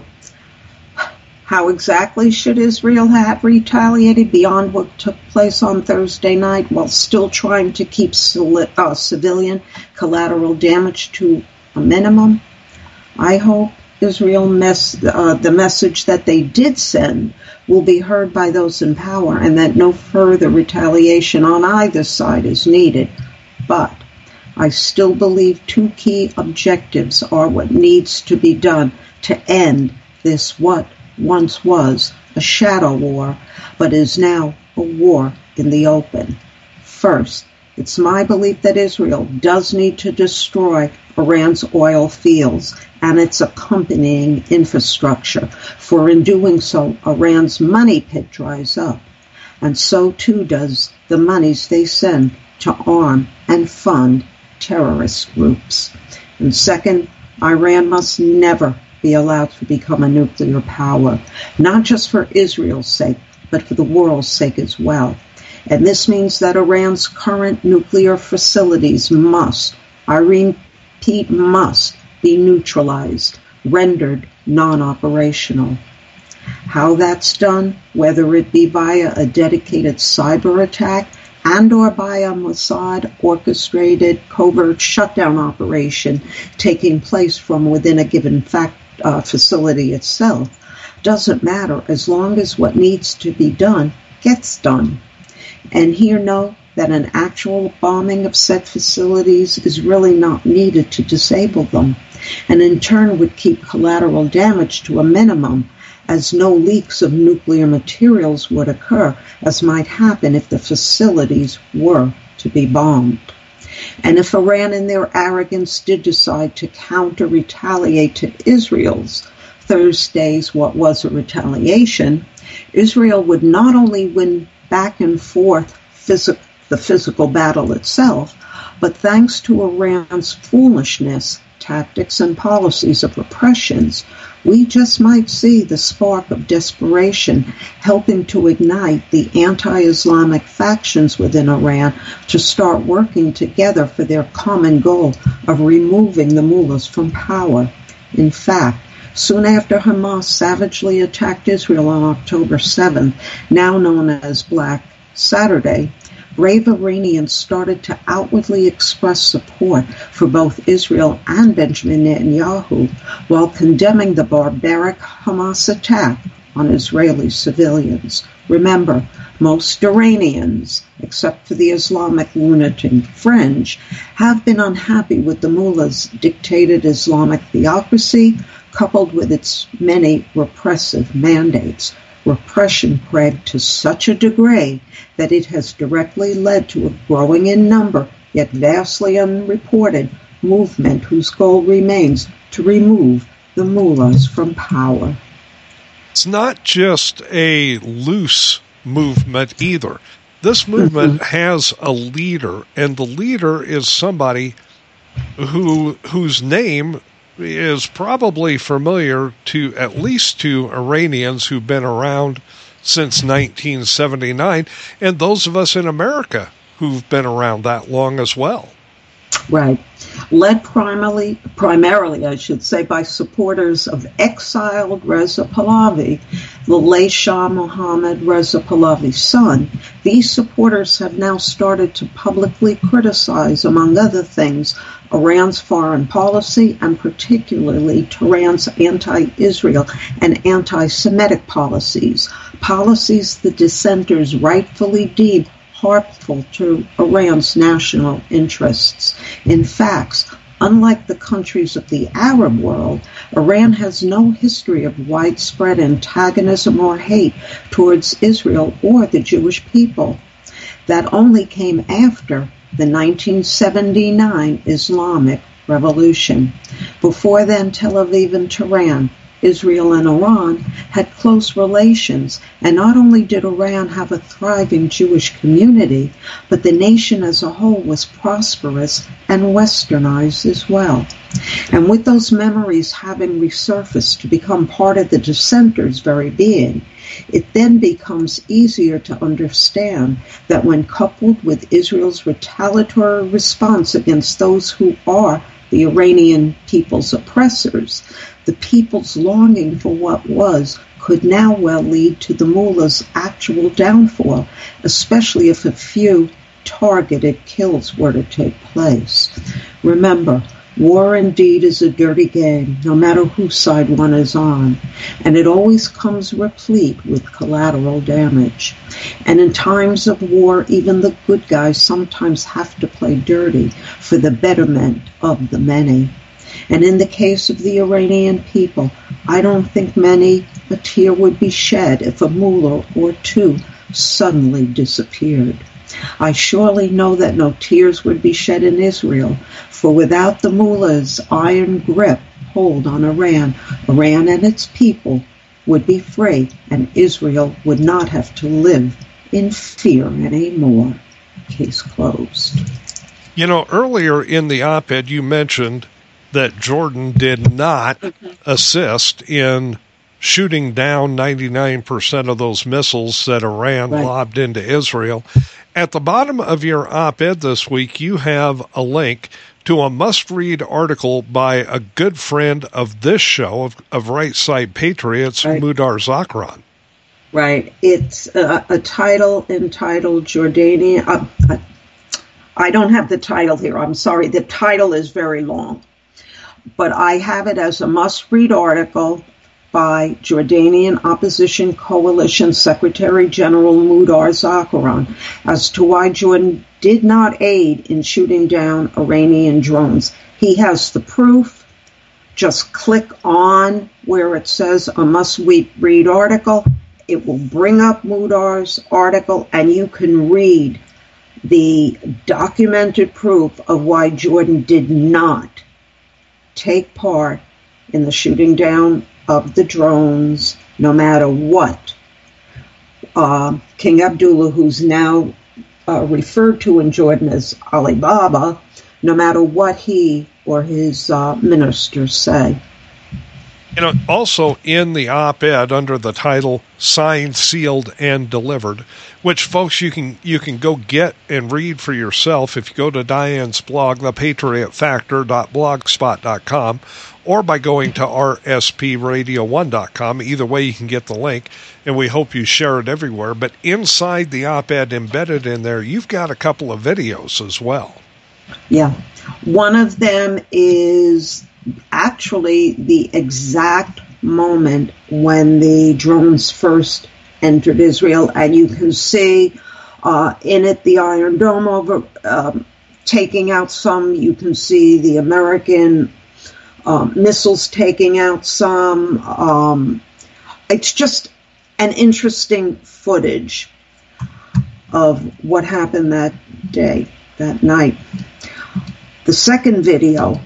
how exactly should Israel have retaliated beyond what took place on Thursday night while still trying to keep uh, civilian collateral damage to a minimum? I hope Israel mess, uh, the message that they did send will be heard by those in power and that no further retaliation on either side is needed. But I still believe two key objectives are what needs to be done to end this what once was a shadow war, but is now a war in the open. First, it's my belief that Israel does need to destroy Iran's oil fields and its accompanying infrastructure, for in doing so, Iran's money pit dries up, and so too does the monies they send to arm and fund terrorist groups. And second, Iran must never be allowed to become a nuclear power, not just for Israel's sake, but for the world's sake as well. And this means that Iran's current nuclear facilities must, I repeat, must be neutralized, rendered non-operational. How that's done, whether it be via a dedicated cyber attack and or by a Mossad-orchestrated covert shutdown operation taking place from within a given fact, uh, facility itself, doesn't matter as long as what needs to be done gets done. And here know that an actual bombing of said facilities is really not needed to disable them, and in turn would keep collateral damage to a minimum, as no leaks of nuclear materials would occur, as might happen if the facilities were to be bombed. And if Iran in their arrogance did decide to counter-retaliate to Israel's Thursday's what was a retaliation, Israel would not only win back and forth phys- the physical battle itself, but thanks to Iran's foolishness, tactics, and policies of repressions, we just might see the spark of desperation helping to ignite the anti-Islamic factions within Iran to start working together for their common goal of removing the mullahs from power. In fact, soon after Hamas savagely attacked Israel on October seventh, now known as Black Saturday, brave Iranians started to outwardly express support for both Israel and Benjamin Netanyahu while condemning the barbaric Hamas attack on Israeli civilians. Remember, most Iranians, except for the Islamic lunatic fringe, have been unhappy with the mullah's dictated Islamic theocracy coupled with its many repressive mandates. Repression spread to such a degree that it has directly led to a growing in number, yet vastly unreported, movement whose goal remains to remove the mullahs from power. It's not just a loose movement either. This movement mm-hmm. has a leader, and the leader is somebody who whose name is probably familiar to at least to Iranians who've been around since nineteen seventy-nine, and those of us in America who've been around that long as well. Right. Led primarily, primarily, I should say, by supporters of exiled Reza Pahlavi, the late Shah Mohammad Reza Pahlavi's son, these supporters have now started to publicly criticize, among other things, Iran's foreign policy and particularly Tehran's anti-Israel and anti-Semitic policies, policies the dissenters rightfully deem harmful to Iran's national interests. In fact, unlike the countries of the Arab world, Iran has no history of widespread antagonism or hate towards Israel or the Jewish people. That only came after the nineteen seventy-nine Islamic Revolution. Before then, Tel Aviv and Tehran, Israel and Iran had close relations, and not only did Iran have a thriving Jewish community, but the nation as a whole was prosperous and westernized as well. And with those memories having resurfaced to become part of the dissenters' very being, it then becomes easier to understand that when coupled with Israel's retaliatory response against those who are the Iranian people's oppressors, the people's longing for what was could now well lead to the mullah's actual downfall, especially if a few targeted kills were to take place. Remember, war indeed is a dirty game, no matter whose side one is on, and it always comes replete with collateral damage. And in times of war, even the good guys sometimes have to play dirty for the betterment of the many. And in the case of the Iranian people, I don't think many a tear would be shed if a mullah or two suddenly disappeared. I surely know that no tears would be shed in Israel, for without the mullah's iron grip hold on Iran, Iran and its people would be free, and Israel would not have to live in fear anymore. Case closed. You know, earlier in the op-ed you mentioned that Jordan did not assist in shooting down ninety-nine percent of those missiles that Iran Right. lobbed into Israel. At the bottom of your op-ed this week, you have a link to a must-read article by a good friend of this show, of, of Right Side Patriots, Right. Mudar Zakran. Right. It's a, a title entitled Jordanian. Uh, uh, I don't have the title here. I'm sorry. The title is very long. But I have it as a must-read article by Jordanian Opposition Coalition Secretary General Mudar Zakran as to why Jordan did not aid in shooting down Iranian drones. He has the proof. Just click on where it says a must-read article. It will bring up Mudar's article, and you can read the documented proof of why Jordan did not take part in the shooting down of the drones, no matter what. Uh, King Abdullah, who's now uh, referred to in Jordan as Ali Baba, no matter what he or his uh, ministers say. You know, also in the op-ed under the title "Signed, Sealed, and Delivered," which, folks, you can you can go get and read for yourself if you go to Diane's blog, the patriot factor dot blogspot dot com, or by going to R S P radio one dot com. Either way, you can get the link, and we hope you share it everywhere. But inside the op-ed, embedded in there, you've got a couple of videos as well. Yeah. One of them is actually the exact moment when the drones first entered Israel, and you can see uh, in it the Iron Dome over um, taking out some. You can see the American um, missiles taking out some. Um, it's just an interesting footage of what happened that day, that night. The second video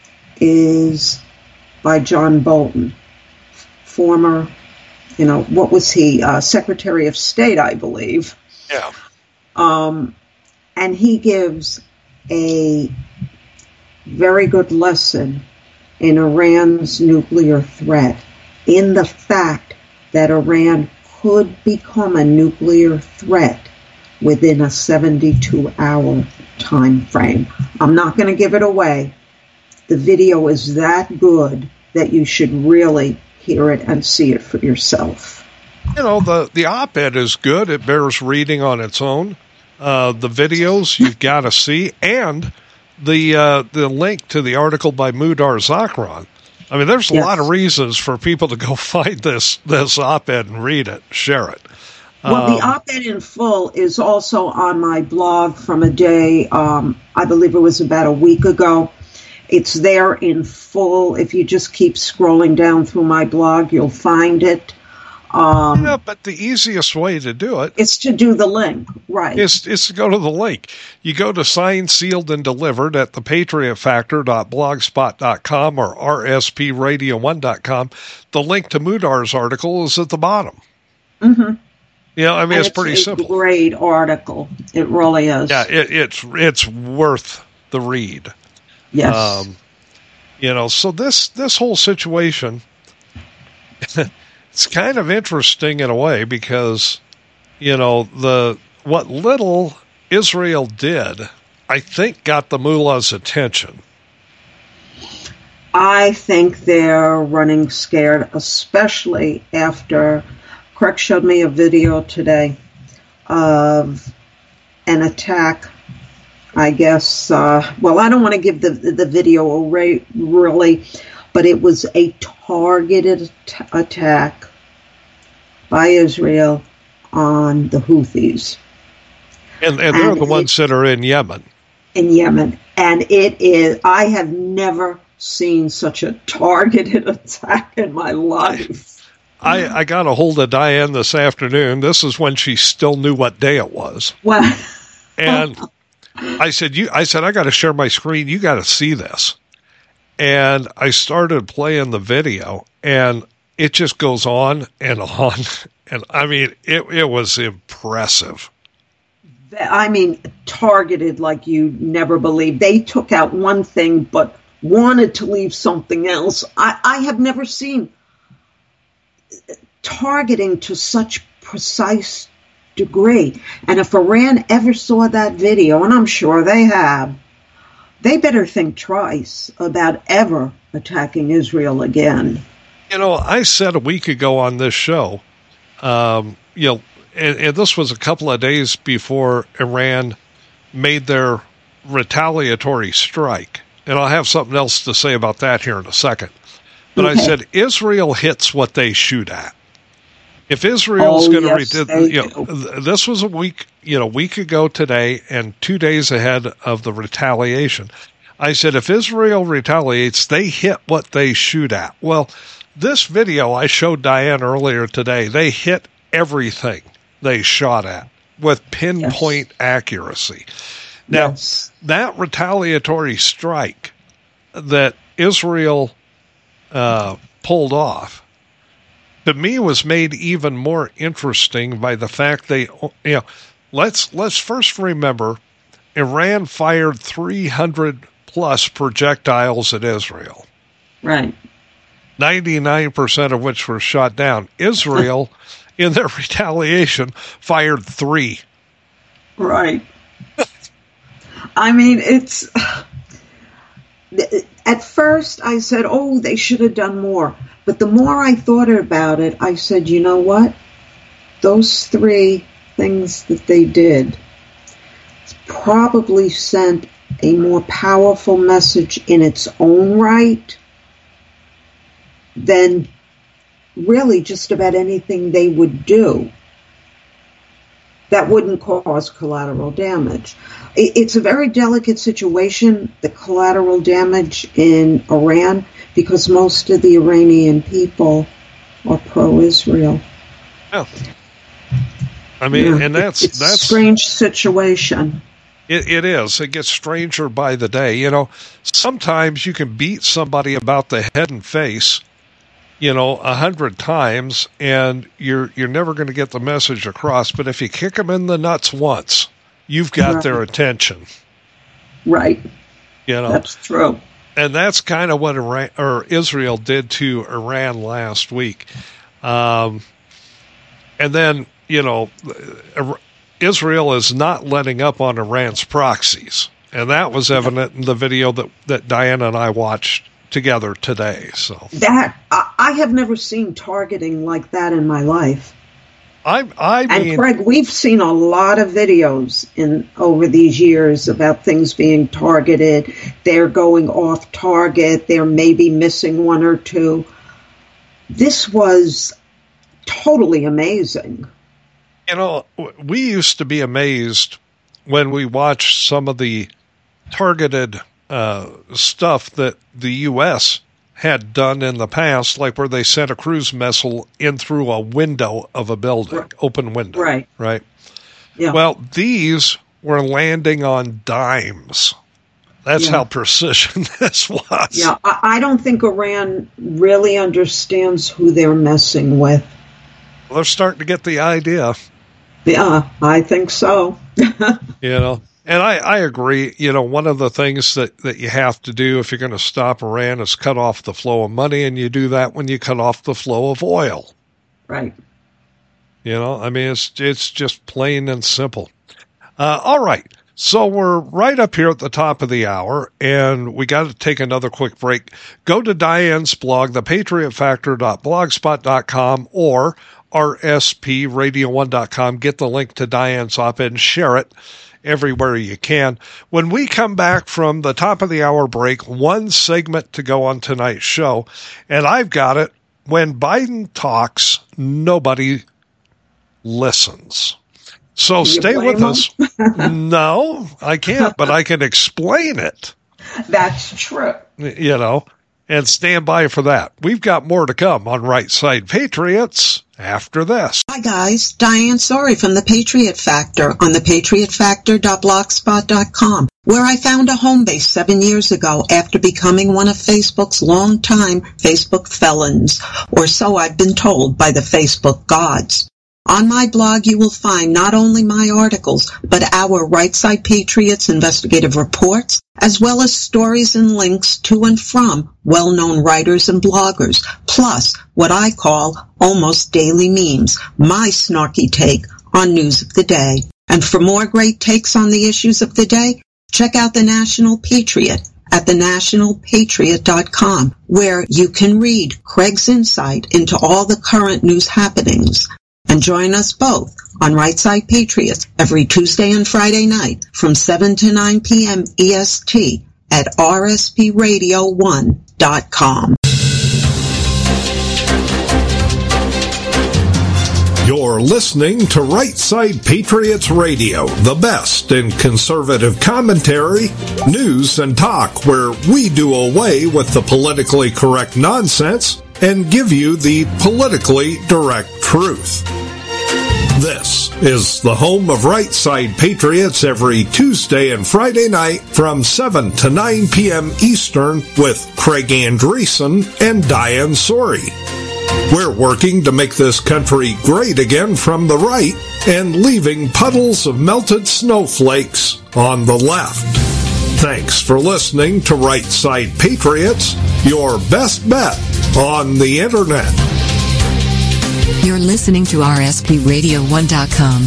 is by John Bolton, former, you know, what was he, uh, Secretary of State, I believe. Yeah. Um, and he gives a very good lesson in Iran's nuclear threat, in the fact that Iran could become a nuclear threat within a seventy-two hour time frame. I'm not going to give it away. The video is that good that you should really hear it and see it for yourself. You know, the, the op-ed is good. It bears reading on its own. Uh, the videos you've got to see, and the uh, the link to the article by Mudar Zakran. I mean, there's a Yes. lot of reasons for people to go find this, this op-ed and read it, share it. Well, the Um, op-ed in full is also on my blog from a day, um, I believe it was about a week ago. It's there in full. If you just keep scrolling down through my blog, you'll find it. Um, yeah, but the easiest way to do it it's to do the link, right? is, is to go to the link. You go to Signed, Sealed, and Delivered at the patriot factor dot blogspot dot com or R S P radio one dot com. The link to Mudar's article is at the bottom. Mm-hmm. You know, I mean, And it's pretty a simple. Great article. It really is. Yeah, it, it's it's worth the read. Yes. Um, you know, so this this whole situation, it's kind of interesting in a way because, you know, the what little Israel did, I think, got the mullah's attention. I think they're running scared, especially after Craig showed me a video today of an attack. I guess, uh, well, I don't want to give the the video away, really, but it was a targeted at- attack by Israel on the Houthis And, and they're And the it- ones that are in Yemen. in Yemen. And it is, I have never seen such a targeted attack in my life. I, I got a hold of Diane this afternoon. This is when she still knew what day it was. Well, And I said, "You." I said, "I got to share my screen. You got to see this." And I started playing the video, and it just goes on and on. And I mean, it it was impressive. I mean, targeted like you never believed. They took out one thing, but wanted to leave something else. I, I have never seen targeting to such precise degree. And if Iran ever saw that video, and I'm sure they have, they better think twice about ever attacking Israel again. You know, I said a week ago on this show, um, you know, and, and this was a couple of days before Iran made their retaliatory strike. And I'll have something else to say about that here in a second. But okay. I said, Israel hits what they shoot at. If Israel's oh, going to, yes, re- you know, this was a week, you know, week ago today, and two days ahead of the retaliation. I said, if Israel retaliates, they hit what they shoot at. Well, this video I showed Diane earlier today, they hit everything they shot at with pinpoint yes. accuracy. Now, yes. that retaliatory strike that Israel uh, pulled off, to me, was made even more interesting by the fact they, you know, let's let's first remember, Iran fired three hundred plus projectiles at Israel. Right. ninety-nine percent of which were shot down. Israel, in their retaliation, fired three. Right. I mean, it's, at first I said, oh, they should have done more. But the more I thought about it, I said, you know what? Those three things that they did probably sent a more powerful message in its own right than really just about anything they would do that wouldn't cause collateral damage. It's a very delicate situation, the collateral damage in Iran, because most of the Iranian people are pro-Israel. Yeah. I mean, yeah, and that's it's that's a strange situation. It, it is. It gets stranger by the day. You know, sometimes you can beat somebody about the head and face, you know, a hundred times, and you're you're never going to get the message across. But if you kick them in the nuts once, you've got right. their attention. Right. You know, that's true. And that's kind of what Iran, or Israel did to Iran last week. Um, and then, you know, Israel is not letting up on Iran's proxies. And that was evident in the video that, that Diana and I watched together today. So that I, I have never seen targeting like that in my life. I, I and mean, Craig, we've seen a lot of videos in over these years about things being targeted. They're going off target. They're maybe missing one or two. This was totally amazing. You know, we used to be amazed when we watched some of the targeted uh, stuff that the U S had done in the past, like where they sent a cruise missile in through a window of a building, right. open window. Right. Right. Yeah. Well, these were landing on dimes. That's yeah. how precision this was. Yeah, I, I don't think Iran really understands who they're messing with. Well, they're starting to get the idea. Yeah, I think so. You know. And I, I agree, you know, one of the things that, that you have to do if you're going to stop Iran is cut off the flow of money, and you do that when you cut off the flow of oil. Right. You know, I mean, it's it's just plain and simple. Uh, all right, so we're right up here at the top of the hour, and we got to take another quick break. Go to Diane's blog, the patriot factor dot blogspot dot com or R S P radio one dot com. Get the link to Diane's op-ed and share it everywhere you can. When we come back from the top of the hour break, one segment to go on tonight's show, and I've got it. When Biden talks, nobody listens. So stay with him? us. No, I can't, but I can explain it. That's true. You know, and stand by for that. We've got more to come on Right Side Patriots after this. Hi guys, Diane Sori from The Patriot Factor on the patriot factor dot blogspot dot com, where I found a home base seven years ago after becoming one of Facebook's longtime Facebook felons, or so I've been told by the Facebook gods. On my blog, you will find not only my articles, but our Right Side Patriots investigative reports, as well as stories and links to and from well-known writers and bloggers, plus what I call almost daily memes, my snarky take on news of the day. And for more great takes on the issues of the day, check out the National Patriot at the national patriot dot com, where you can read Craig's insight into all the current news happenings. And join us both on Right Side Patriots every Tuesday and Friday night from seven to nine p.m. E S T at R S P radio one dot com. You're listening to Right Side Patriots Radio, the best in conservative commentary, news, and talk, where we do away with the politically correct nonsense and give you the politically direct truth. This is the home of Right Side Patriots every Tuesday and Friday night from seven to nine p.m. Eastern with Craig Andreessen and Diane Sori. We're working to make this country great again from the right and leaving puddles of melted snowflakes on the left. Thanks for listening to Right Side Patriots, your best bet on the Internet. You're listening to R S P radio one dot com.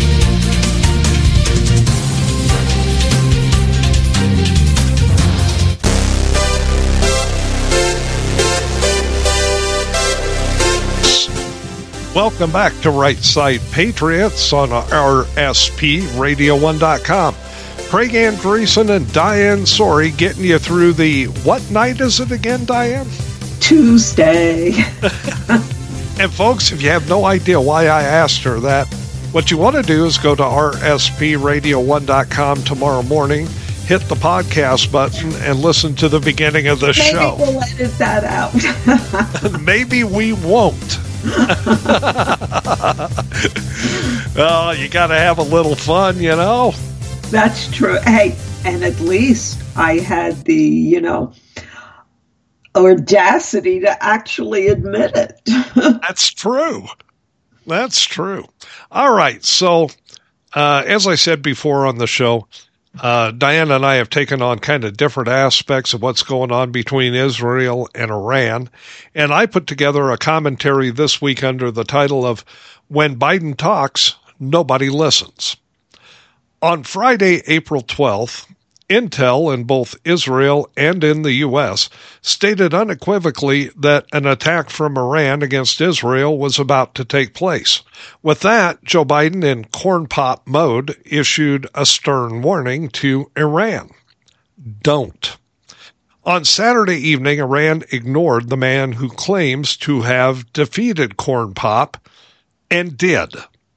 Welcome back to Right Side Patriots on R S P radio one dot com. Craig Andreessen and Diane Sori getting you through the, what night is it again, Diane? Tuesday. And folks, if you have no idea why I asked her that, what you want to do is go to R S P radio one dot com tomorrow morning, hit the podcast button, and listen to the beginning of the Maybe show. Maybe we'll edit that out. Maybe we won't. Oh, you got to have a little fun, you know? That's true. Hey, and at least I had the, you know, audacity to actually admit it. That's true. That's true. All right. So, uh, as I said before on the show, uh, Diane and I have taken on kind of different aspects of what's going on between Israel and Iran. And I put together a commentary this week under the title of When Biden Talks, Nobody Listens. On Friday, April twelfth, Intel in both Israel and in the U S stated unequivocally that an attack from Iran against Israel was about to take place. With that, Joe Biden, in corn pop mode, issued a stern warning to Iran. Don't. On Saturday evening, Iran ignored the man who claims to have defeated corn pop, and did.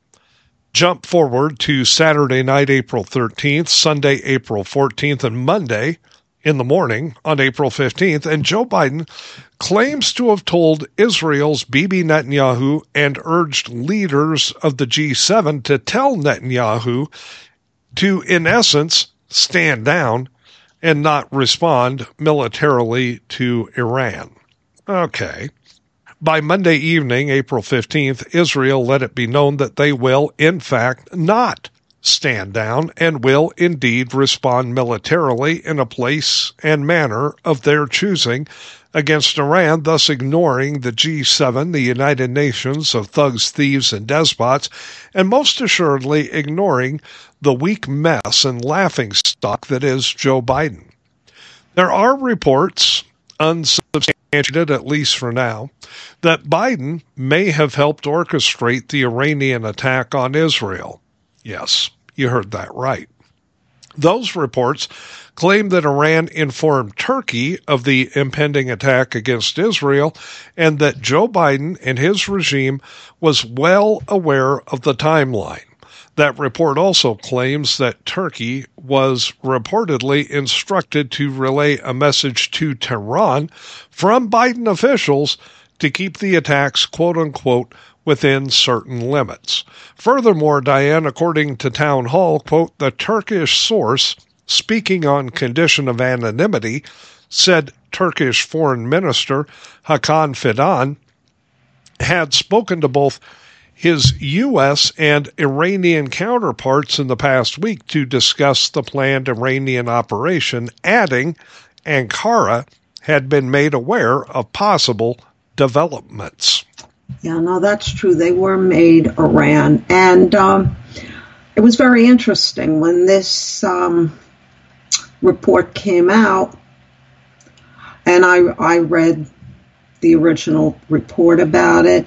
Jump forward to Saturday night, April thirteenth, Sunday, April fourteenth, and Monday in the morning on April fifteenth, and Joe Biden claims to have told Israel's Bibi Netanyahu and urged leaders of the G seven to tell Netanyahu to, in essence, stand down and not respond militarily to Iran. Okay. By Monday evening, April fifteenth, Israel let it be known that they will, in fact, not stand down and will indeed respond militarily in a place and manner of their choosing against Iran, thus ignoring the G seven, the United Nations of thugs, thieves, and despots, and most assuredly ignoring the weak mess and laughingstock that is Joe Biden. There are reports, unsubstantiated at least for now, that Biden may have helped orchestrate the Iranian attack on Israel. Yes, you heard that right. Those reports claim that Iran informed Turkey of the impending attack against Israel and that Joe Biden and his regime was well aware of the timeline. That report also claims that Turkey was reportedly instructed to relay a message to Tehran from Biden officials to keep the attacks, quote-unquote, within certain limits. Furthermore, Diane, according to Town Hall, quote, the Turkish source, speaking on condition of anonymity, said Turkish Foreign Minister Hakan Fidan had spoken to both his U S and Iranian counterparts in the past week to discuss the planned Iranian operation, adding Ankara had been made aware of possible developments. Yeah, no, that's true. They were made Iran. And um, it was very interesting when this um, report came out, and I, I read the original report about it.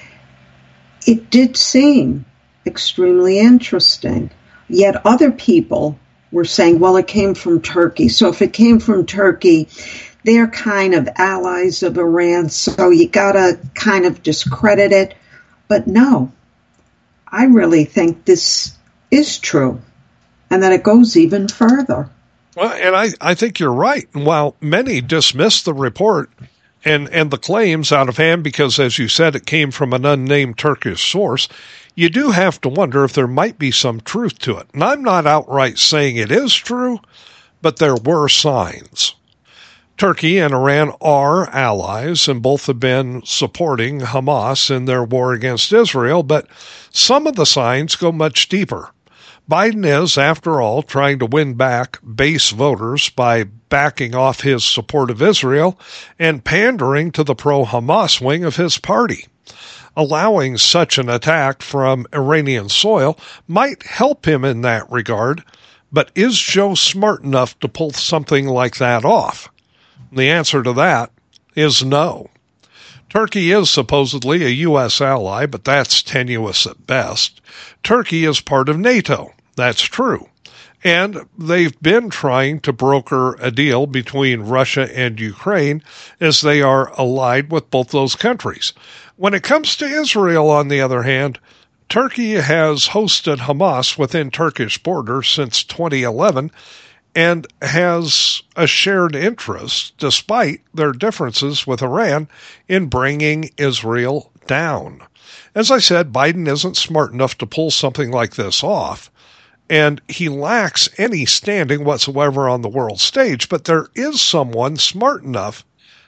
It did seem extremely interesting. Yet other people were saying, well, it came from Turkey. So if it came from Turkey, they're kind of allies of Iran, so you got to kind of discredit it. But no, I really think this is true, and that it goes even further. Well, and I, I think you're right. While many dismiss the report and, and the claims out of hand because, as you said, it came from an unnamed Turkish source, you do have to wonder if there might be some truth to it. And I'm not outright saying it is true, but there were signs. Turkey and Iran are allies, and both have been supporting Hamas in their war against Israel, but some of the signs go much deeper. Biden is, after all, trying to win back base voters by backing off his support of Israel and pandering to the pro-Hamas wing of his party. Allowing such an attack from Iranian soil might help him in that regard, but is Joe smart enough to pull something like that off? The answer to that is no. Turkey is supposedly a U S ally, but that's tenuous at best. Turkey is part of NATO. That's true. And they've been trying to broker a deal between Russia and Ukraine as they are allied with both those countries. When it comes to Israel, on the other hand, Turkey has hosted Hamas within Turkish borders since twenty eleven and has a shared interest, despite their differences with Iran, in bringing Israel down. As I said, Biden isn't smart enough to pull something like this off, and he lacks any standing whatsoever on the world stage, but there is someone smart enough,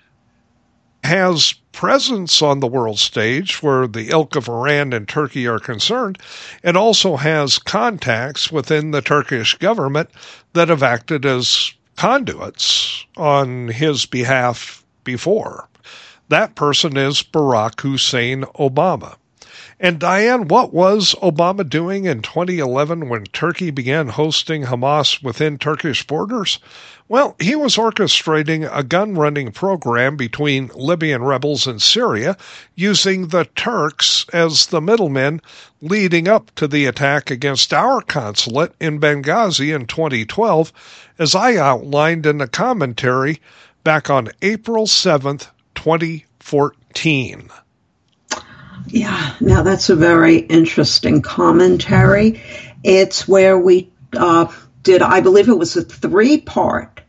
has presence on the world stage where the ilk of Iran and Turkey are concerned, and also has contacts within the Turkish government that have acted as conduits on his behalf before. That person is Barack Hussein Obama. And Diane, what was Obama doing in twenty eleven when Turkey began hosting Hamas within Turkish borders? Well, he was orchestrating a gun-running program between Libyan rebels and Syria, using the Turks as the middlemen leading up to the attack against our consulate in Benghazi in twenty twelve, as I outlined in the commentary back on April seventh, twenty fourteen. Yeah, now that's a very interesting commentary. It's where we uh, did, I believe it was a three-part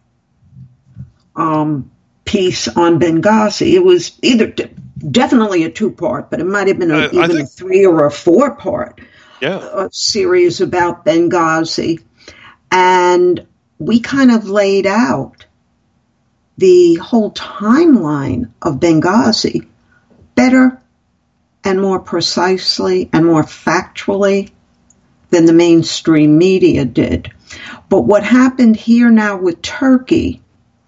um, piece on Benghazi. It was either de- definitely a two-part, but it might have been a, uh, even think, a three or a four-part yeah. uh, series about Benghazi. And we kind of laid out the whole timeline of Benghazi better and more precisely and more factually than the mainstream media did. But what happened here now with Turkey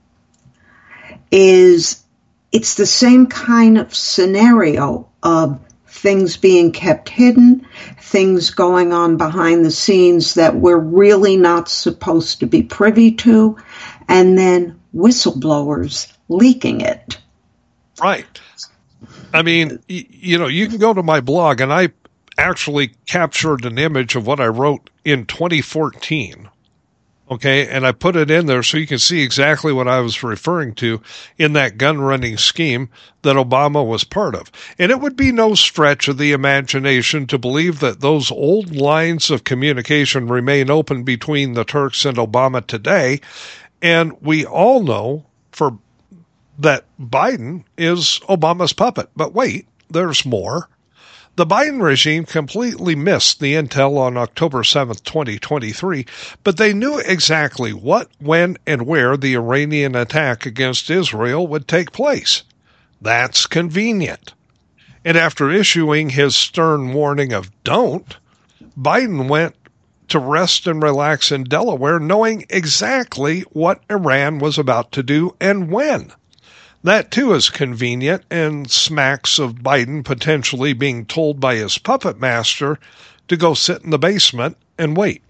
is it's the same kind of scenario of things being kept hidden, things going on behind the scenes that we're really not supposed to be privy to, and then whistleblowers leaking it. Right. I mean, you know, you can go to my blog, and I actually captured an image of what I wrote in twenty fourteen, okay, and I put it in there so you can see exactly what I was referring to in that gun-running scheme that Obama was part of. And it would be no stretch of the imagination to believe that those old lines of communication remain open between the Turks and Obama today, and we all know for that Biden is Obama's puppet. But wait, there's more. The Biden regime completely missed the intel on October seventh, twenty twenty-three, but they knew exactly what, when, and where the Iranian attack against Israel would take place. That's convenient. And after issuing his stern warning of don't, Biden went to rest and relax in Delaware, knowing exactly what Iran was about to do and when. That, too, is convenient and smacks of Biden potentially being told by his puppet master to go sit in the basement and wait.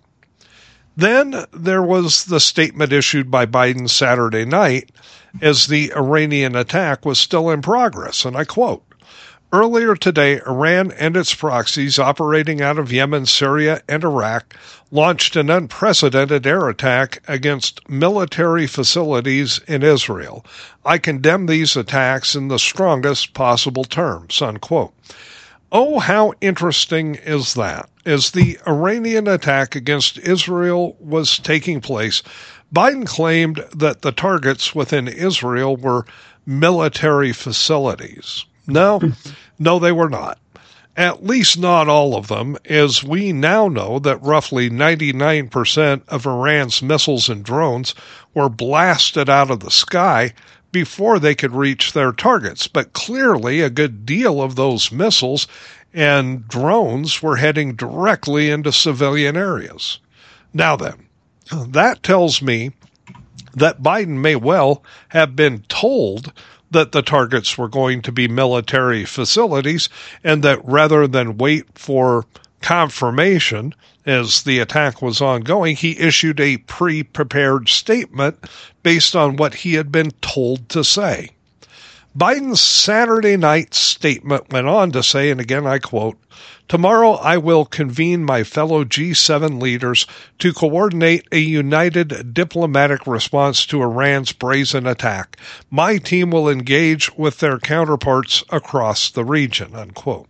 Then there was the statement issued by Biden Saturday night as the Iranian attack was still in progress, and I quote, "Earlier today, Iran and its proxies operating out of Yemen, Syria, and Iraq launched an unprecedented air attack against military facilities in Israel. I condemn these attacks in the strongest possible terms," unquote. Oh, how interesting is that? As the Iranian attack against Israel was taking place, Biden claimed that the targets within Israel were military facilities. No, no, they were not. At least not all of them, as we now know that roughly ninety-nine percent of Iran's missiles and drones were blasted out of the sky before they could reach their targets. But clearly a good deal of those missiles and drones were heading directly into civilian areas. Now then, that tells me that Biden may well have been told that the targets were going to be military facilities, and that rather than wait for confirmation as the attack was ongoing, he issued a pre-prepared statement based on what he had been told to say. Biden's Saturday night statement went on to say, and again I quote, "Tomorrow I will convene my fellow G seven leaders to coordinate a united diplomatic response to Iran's brazen attack. My team will engage with their counterparts across the region," unquote.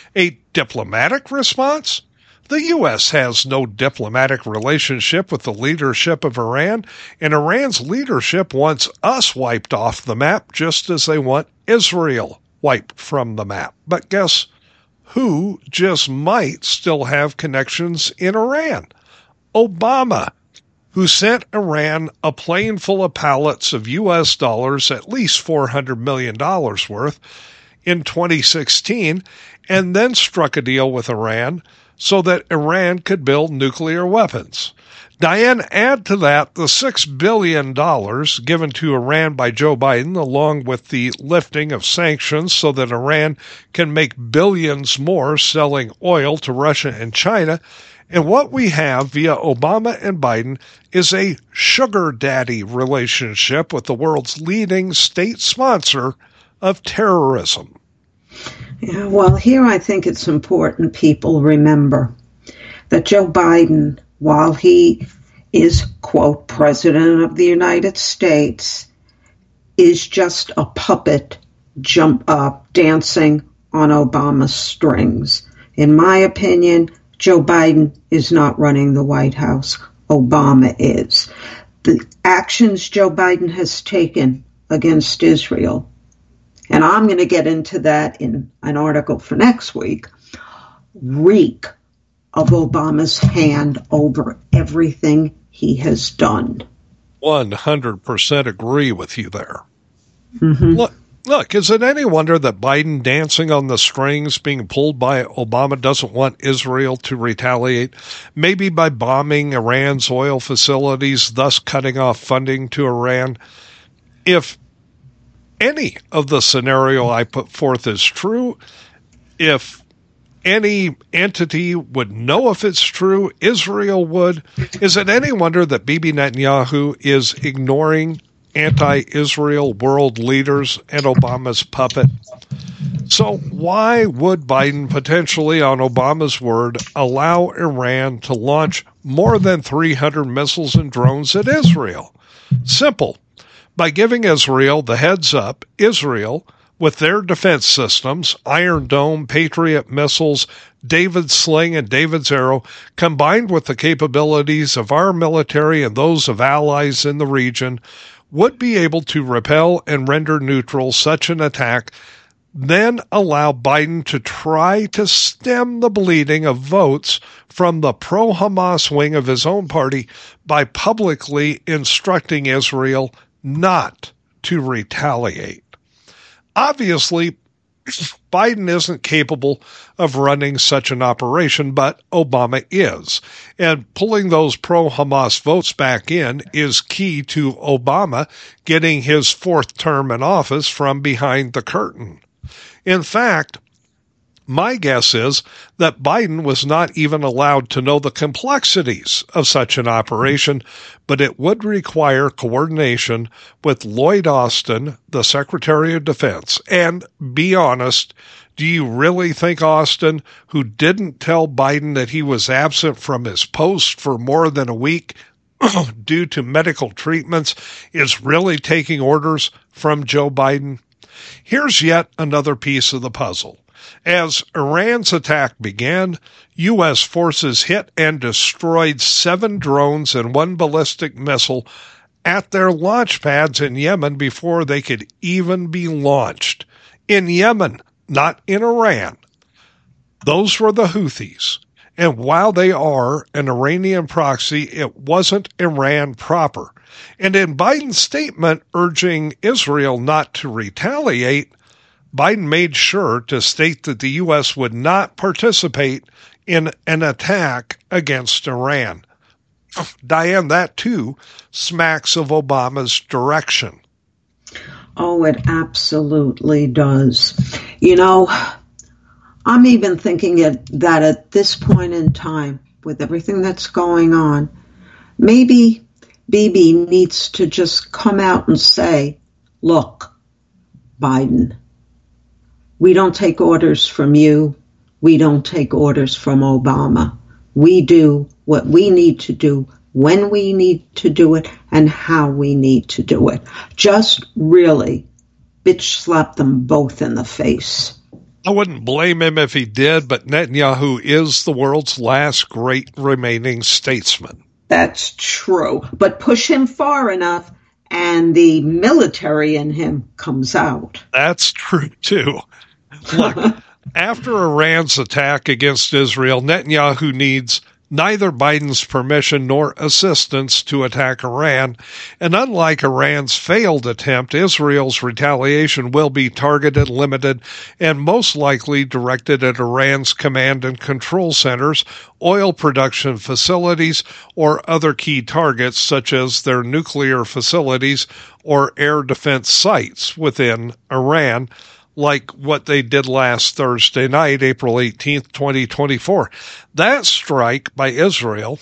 A diplomatic response? The U S has no diplomatic relationship with the leadership of Iran, and Iran's leadership wants us wiped off the map just as they want Israel wiped from the map. But guess who just might still have connections in Iran? Obama, who sent Iran a plane full of pallets of U S dollars, at least four hundred million dollars worth, in twenty sixteen, and then struck a deal with Iran so that Iran could build nuclear weapons. Diane, add to that the six billion dollars given to Iran by Joe Biden, along with the lifting of sanctions so that Iran can make billions more selling oil to Russia and China. And what we have via Obama and Biden is a sugar daddy relationship with the world's leading state sponsor of terrorism. Yeah, well, here I think it's important people remember that Joe Biden, while he is, quote, President of the United States, is just a puppet jump up dancing on Obama's strings. In my opinion, Joe Biden is not running the White House. Obama is. The actions Joe Biden has taken against Israel, and I'm going to get into that in an article for next week, reek of Obama's hand over everything he has done. one hundred percent agree with you there. Mm-hmm. Look, look, is it any wonder that Biden dancing on the strings being pulled by Obama doesn't want Israel to retaliate, maybe by bombing Iran's oil facilities, thus cutting off funding to Iran? If any of the scenario I put forth is true, if any entity would know if it's true, Israel would, is it any wonder that Bibi Netanyahu is ignoring anti-Israel world leaders and Obama's puppet? So why would Biden potentially, on Obama's word, allow Iran to launch more than three hundred missiles and drones at Israel? Simple. By giving Israel the heads up, Israel, with their defense systems, Iron Dome, Patriot missiles, David's Sling, and David's Arrow, combined with the capabilities of our military and those of allies in the region, would be able to repel and render neutral such an attack, then allow Biden to try to stem the bleeding of votes from the pro-Hamas wing of his own party by publicly instructing Israel not to retaliate. Obviously, Biden isn't capable of running such an operation, but Obama is. And pulling those pro-Hamas votes back in is key to Obama getting his fourth term in office from behind the curtain. In fact, my guess is that Biden was not even allowed to know the complexities of such an operation, but it would require coordination with Lloyd Austin, the Secretary of Defense. And be honest, do you really think Austin, who didn't tell Biden that he was absent from his post for more than a week due to medical treatments, is really taking orders from Joe Biden? Here's yet another piece of the puzzle. As Iran's attack began, U S forces hit and destroyed seven drones and one ballistic missile at their launch pads in Yemen before they could even be launched. In Yemen, not in Iran. Those were the Houthis. And while they are an Iranian proxy, it wasn't Iran proper. And in Biden's statement urging Israel not to retaliate, Biden made sure to state that the U S would not participate in an attack against Iran. Diane, that too smacks of Obama's direction. Oh, it absolutely does. You know, I'm even thinking that at this point in time, with everything that's going on, maybe Bibi needs to just come out and say, look, Biden, we don't take orders from you. We don't take orders from Obama. We do what we need to do, when we need to do it, and how we need to do it. Just really bitch slap them both in the face. I wouldn't blame him if he did, but Netanyahu is the world's last great remaining statesman. That's true. But push him far enough, and the military in him comes out. That's true, too. Look, after Iran's attack against Israel, Netanyahu needs neither Biden's permission nor assistance to attack Iran. And unlike Iran's failed attempt, Israel's retaliation will be targeted, limited, and most likely directed at Iran's command and control centers, oil production facilities, or other key targets such as their nuclear facilities or air defense sites within Iran, like what they did last Thursday night, April eighteenth, twenty twenty-four. That strike by Israel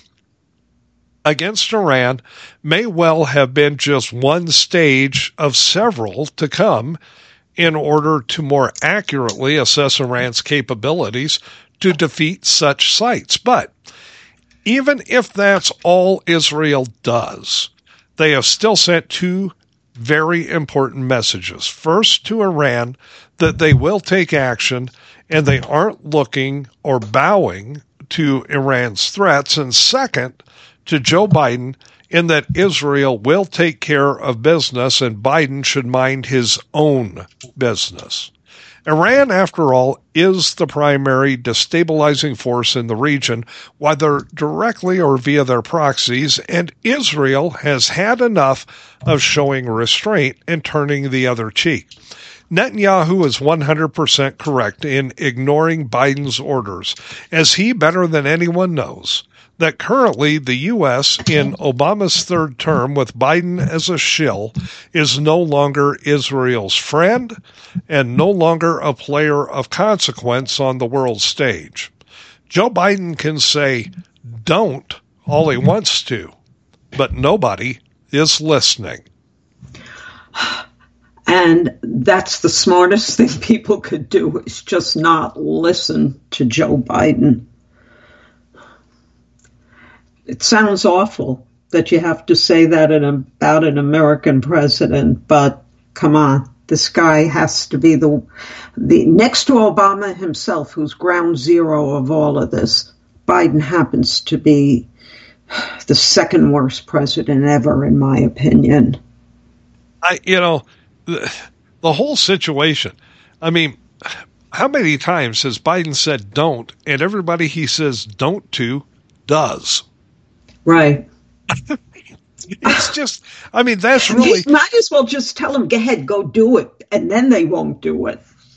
against Iran may well have been just one stage of several to come in order to more accurately assess Iran's capabilities to defeat such sites. But even if that's all Israel does, they have still sent two very important messages. First, to Iran, that they will take action and they aren't looking or bowing to Iran's threats. And second, to Joe Biden, in that Israel will take care of business and Biden should mind his own business. Iran, after all, is the primary destabilizing force in the region, whether directly or via their proxies, and Israel has had enough of showing restraint and turning the other cheek. Netanyahu is one hundred percent correct in ignoring Biden's orders, as he better than anyone knows that currently the U S in Obama's third term with Biden as a shill is no longer Israel's friend and no longer a player of consequence on the world stage. Joe Biden can say don't all he wants to, but nobody is listening. And that's the smartest thing people could do, is just not listen to Joe Biden. It sounds awful that you have to say that in, about an American president, but come on, this guy has to be the, the next to Obama himself, who's ground zero of all of this. Biden happens to be the second worst president ever, in my opinion. I, you know, the, the whole situation, I mean, how many times has Biden said don't, and everybody he says don't to does? Right. It's just, I mean, that's really... You might as well just tell them, go ahead, go do it, and then they won't do it.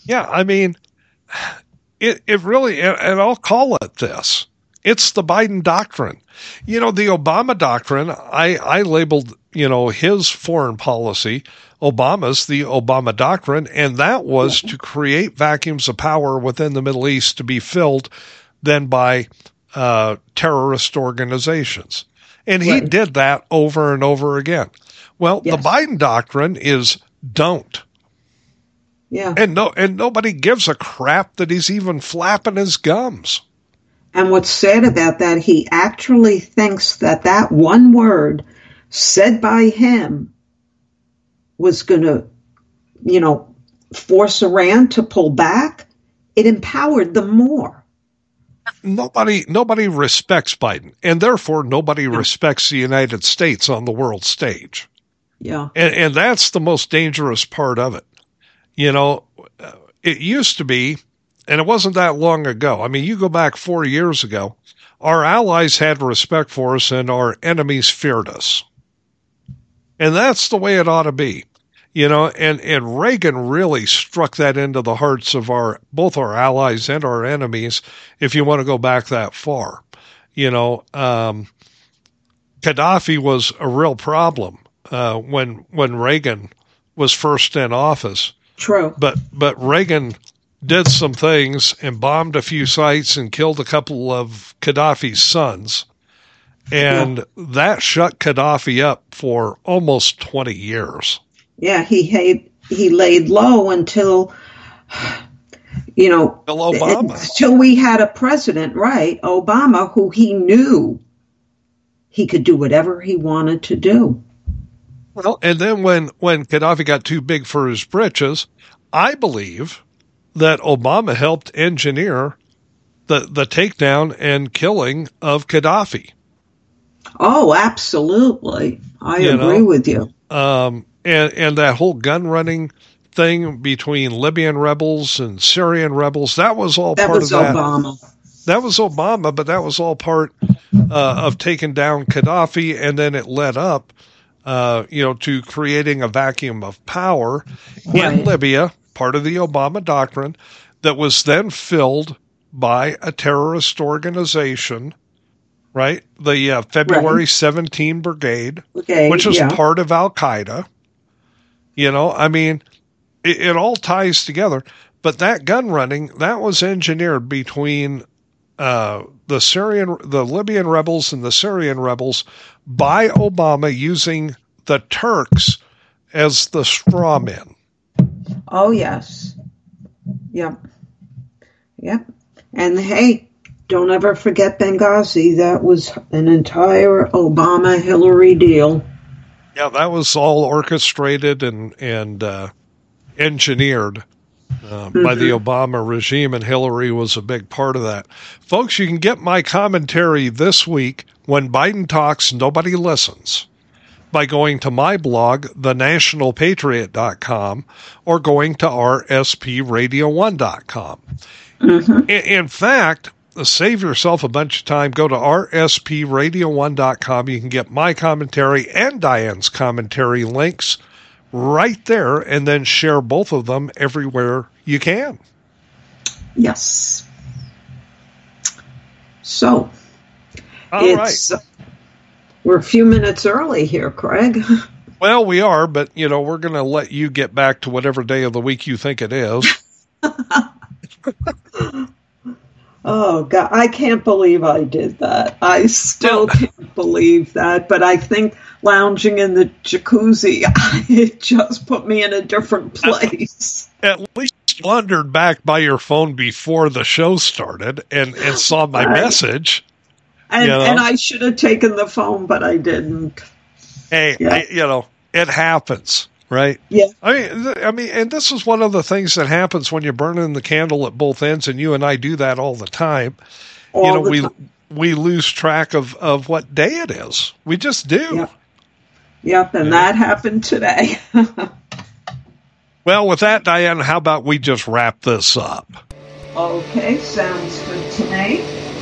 Yeah, I mean, it, it really, and, and I'll call it this. It's the Biden doctrine. You know, the Obama doctrine, I, I labeled, you know, his foreign policy, Obama's the Obama doctrine, and that was to create vacuums of power within the Middle East to be filled then by uh, terrorist organizations. And he Right. did that over and over again. Well, Yes. the Biden doctrine is don't. Yeah. And no, and nobody gives a crap that he's even flapping his gums. And what's sad about that, he actually thinks that that one word said by him was going to, you know, force Iran to pull back. It empowered them more. Nobody, nobody respects Biden, and therefore nobody respects the United States on the world stage. Yeah. And, and that's the most dangerous part of it. You know, it used to be, and it wasn't that long ago. I mean, you go back four years ago, our allies had respect for us and our enemies feared us. And that's the way it ought to be. You know, and, and Reagan really struck that into the hearts of our, both our allies and our enemies, if you want to go back that far. You know, um, Gaddafi was a real problem, uh, when, when Reagan was first in office. True. But, but Reagan did some things and bombed a few sites and killed a couple of Gaddafi's sons. And yeah. that shut Gaddafi up for almost twenty years. Yeah, he had, he laid low until, you know, until Obama. Until we had a president, right, Obama, who he knew he could do whatever he wanted to do. Well, and then when, when Gaddafi got too big for his britches, I believe that Obama helped engineer the, the takedown and killing of Gaddafi. Oh, absolutely. I you agree know? with you. Um, and, and that whole gun running thing between Libyan rebels and Syrian rebels, that was all that part was of that. Obama. That was Obama, but that was all part uh, of taking down Gaddafi, and then it led up, uh, you know, to creating a vacuum of power Right. in Libya, part of the Obama doctrine, that was then filled by a terrorist organization, right? The uh, February Right. seventeenth Brigade, Okay, which was yeah. part of Al-Qaeda. You know, I mean, it, it all ties together. But that gun running, that was engineered between uh, the Syrian, the Libyan rebels and the Syrian rebels by Obama using the Turks as the straw men. Oh, yes. Yep. Yep. And hey, don't ever forget Benghazi. That was an entire Obama-Hillary deal. Yeah, that was all orchestrated and, and uh, engineered uh, mm-hmm. by the Obama regime, and Hillary was a big part of that. Folks, you can get my commentary this week, When Biden Talks, Nobody Listens, by going to my blog, the national patriot dot com, or going to r s p radio one dot com. Mm-hmm. In, in fact, save yourself a bunch of time. Go to r s p radio one dot com. You can get my commentary and Diane's commentary links right there, and then share both of them everywhere you can. Yes. So, All it's, right. We're a few minutes early here, Craig. Well, we are, but, you know, we're going to let you get back to whatever day of the week you think it is. Oh, God, I can't believe I did that. I still can't believe that, but I think lounging in the jacuzzi, it just put me in a different place. At least you wandered back by your phone before the show started and, and saw my right. message. And, you know? and I should have taken the phone, but I didn't. Hey, yeah. I, you know, it happens. Right? Yeah. I mean, I mean, and this is one of the things that happens when you're burning the candle at both ends, and you and I do that all the time. All you know, the we time. we lose track of, of what day it is. We just do. Yep, yep and yeah. that happened today. Well, with that, Diane, how about we just wrap this up? Okay, sounds good to me.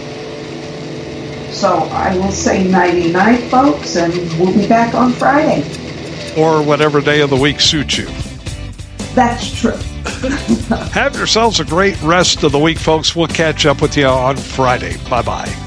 So I will say nighty-night, folks, and we'll be back on Friday. Or whatever day of the week suits you. That's true. Have yourselves a great rest of the week, folks. We'll catch up with you on Friday. Bye-bye.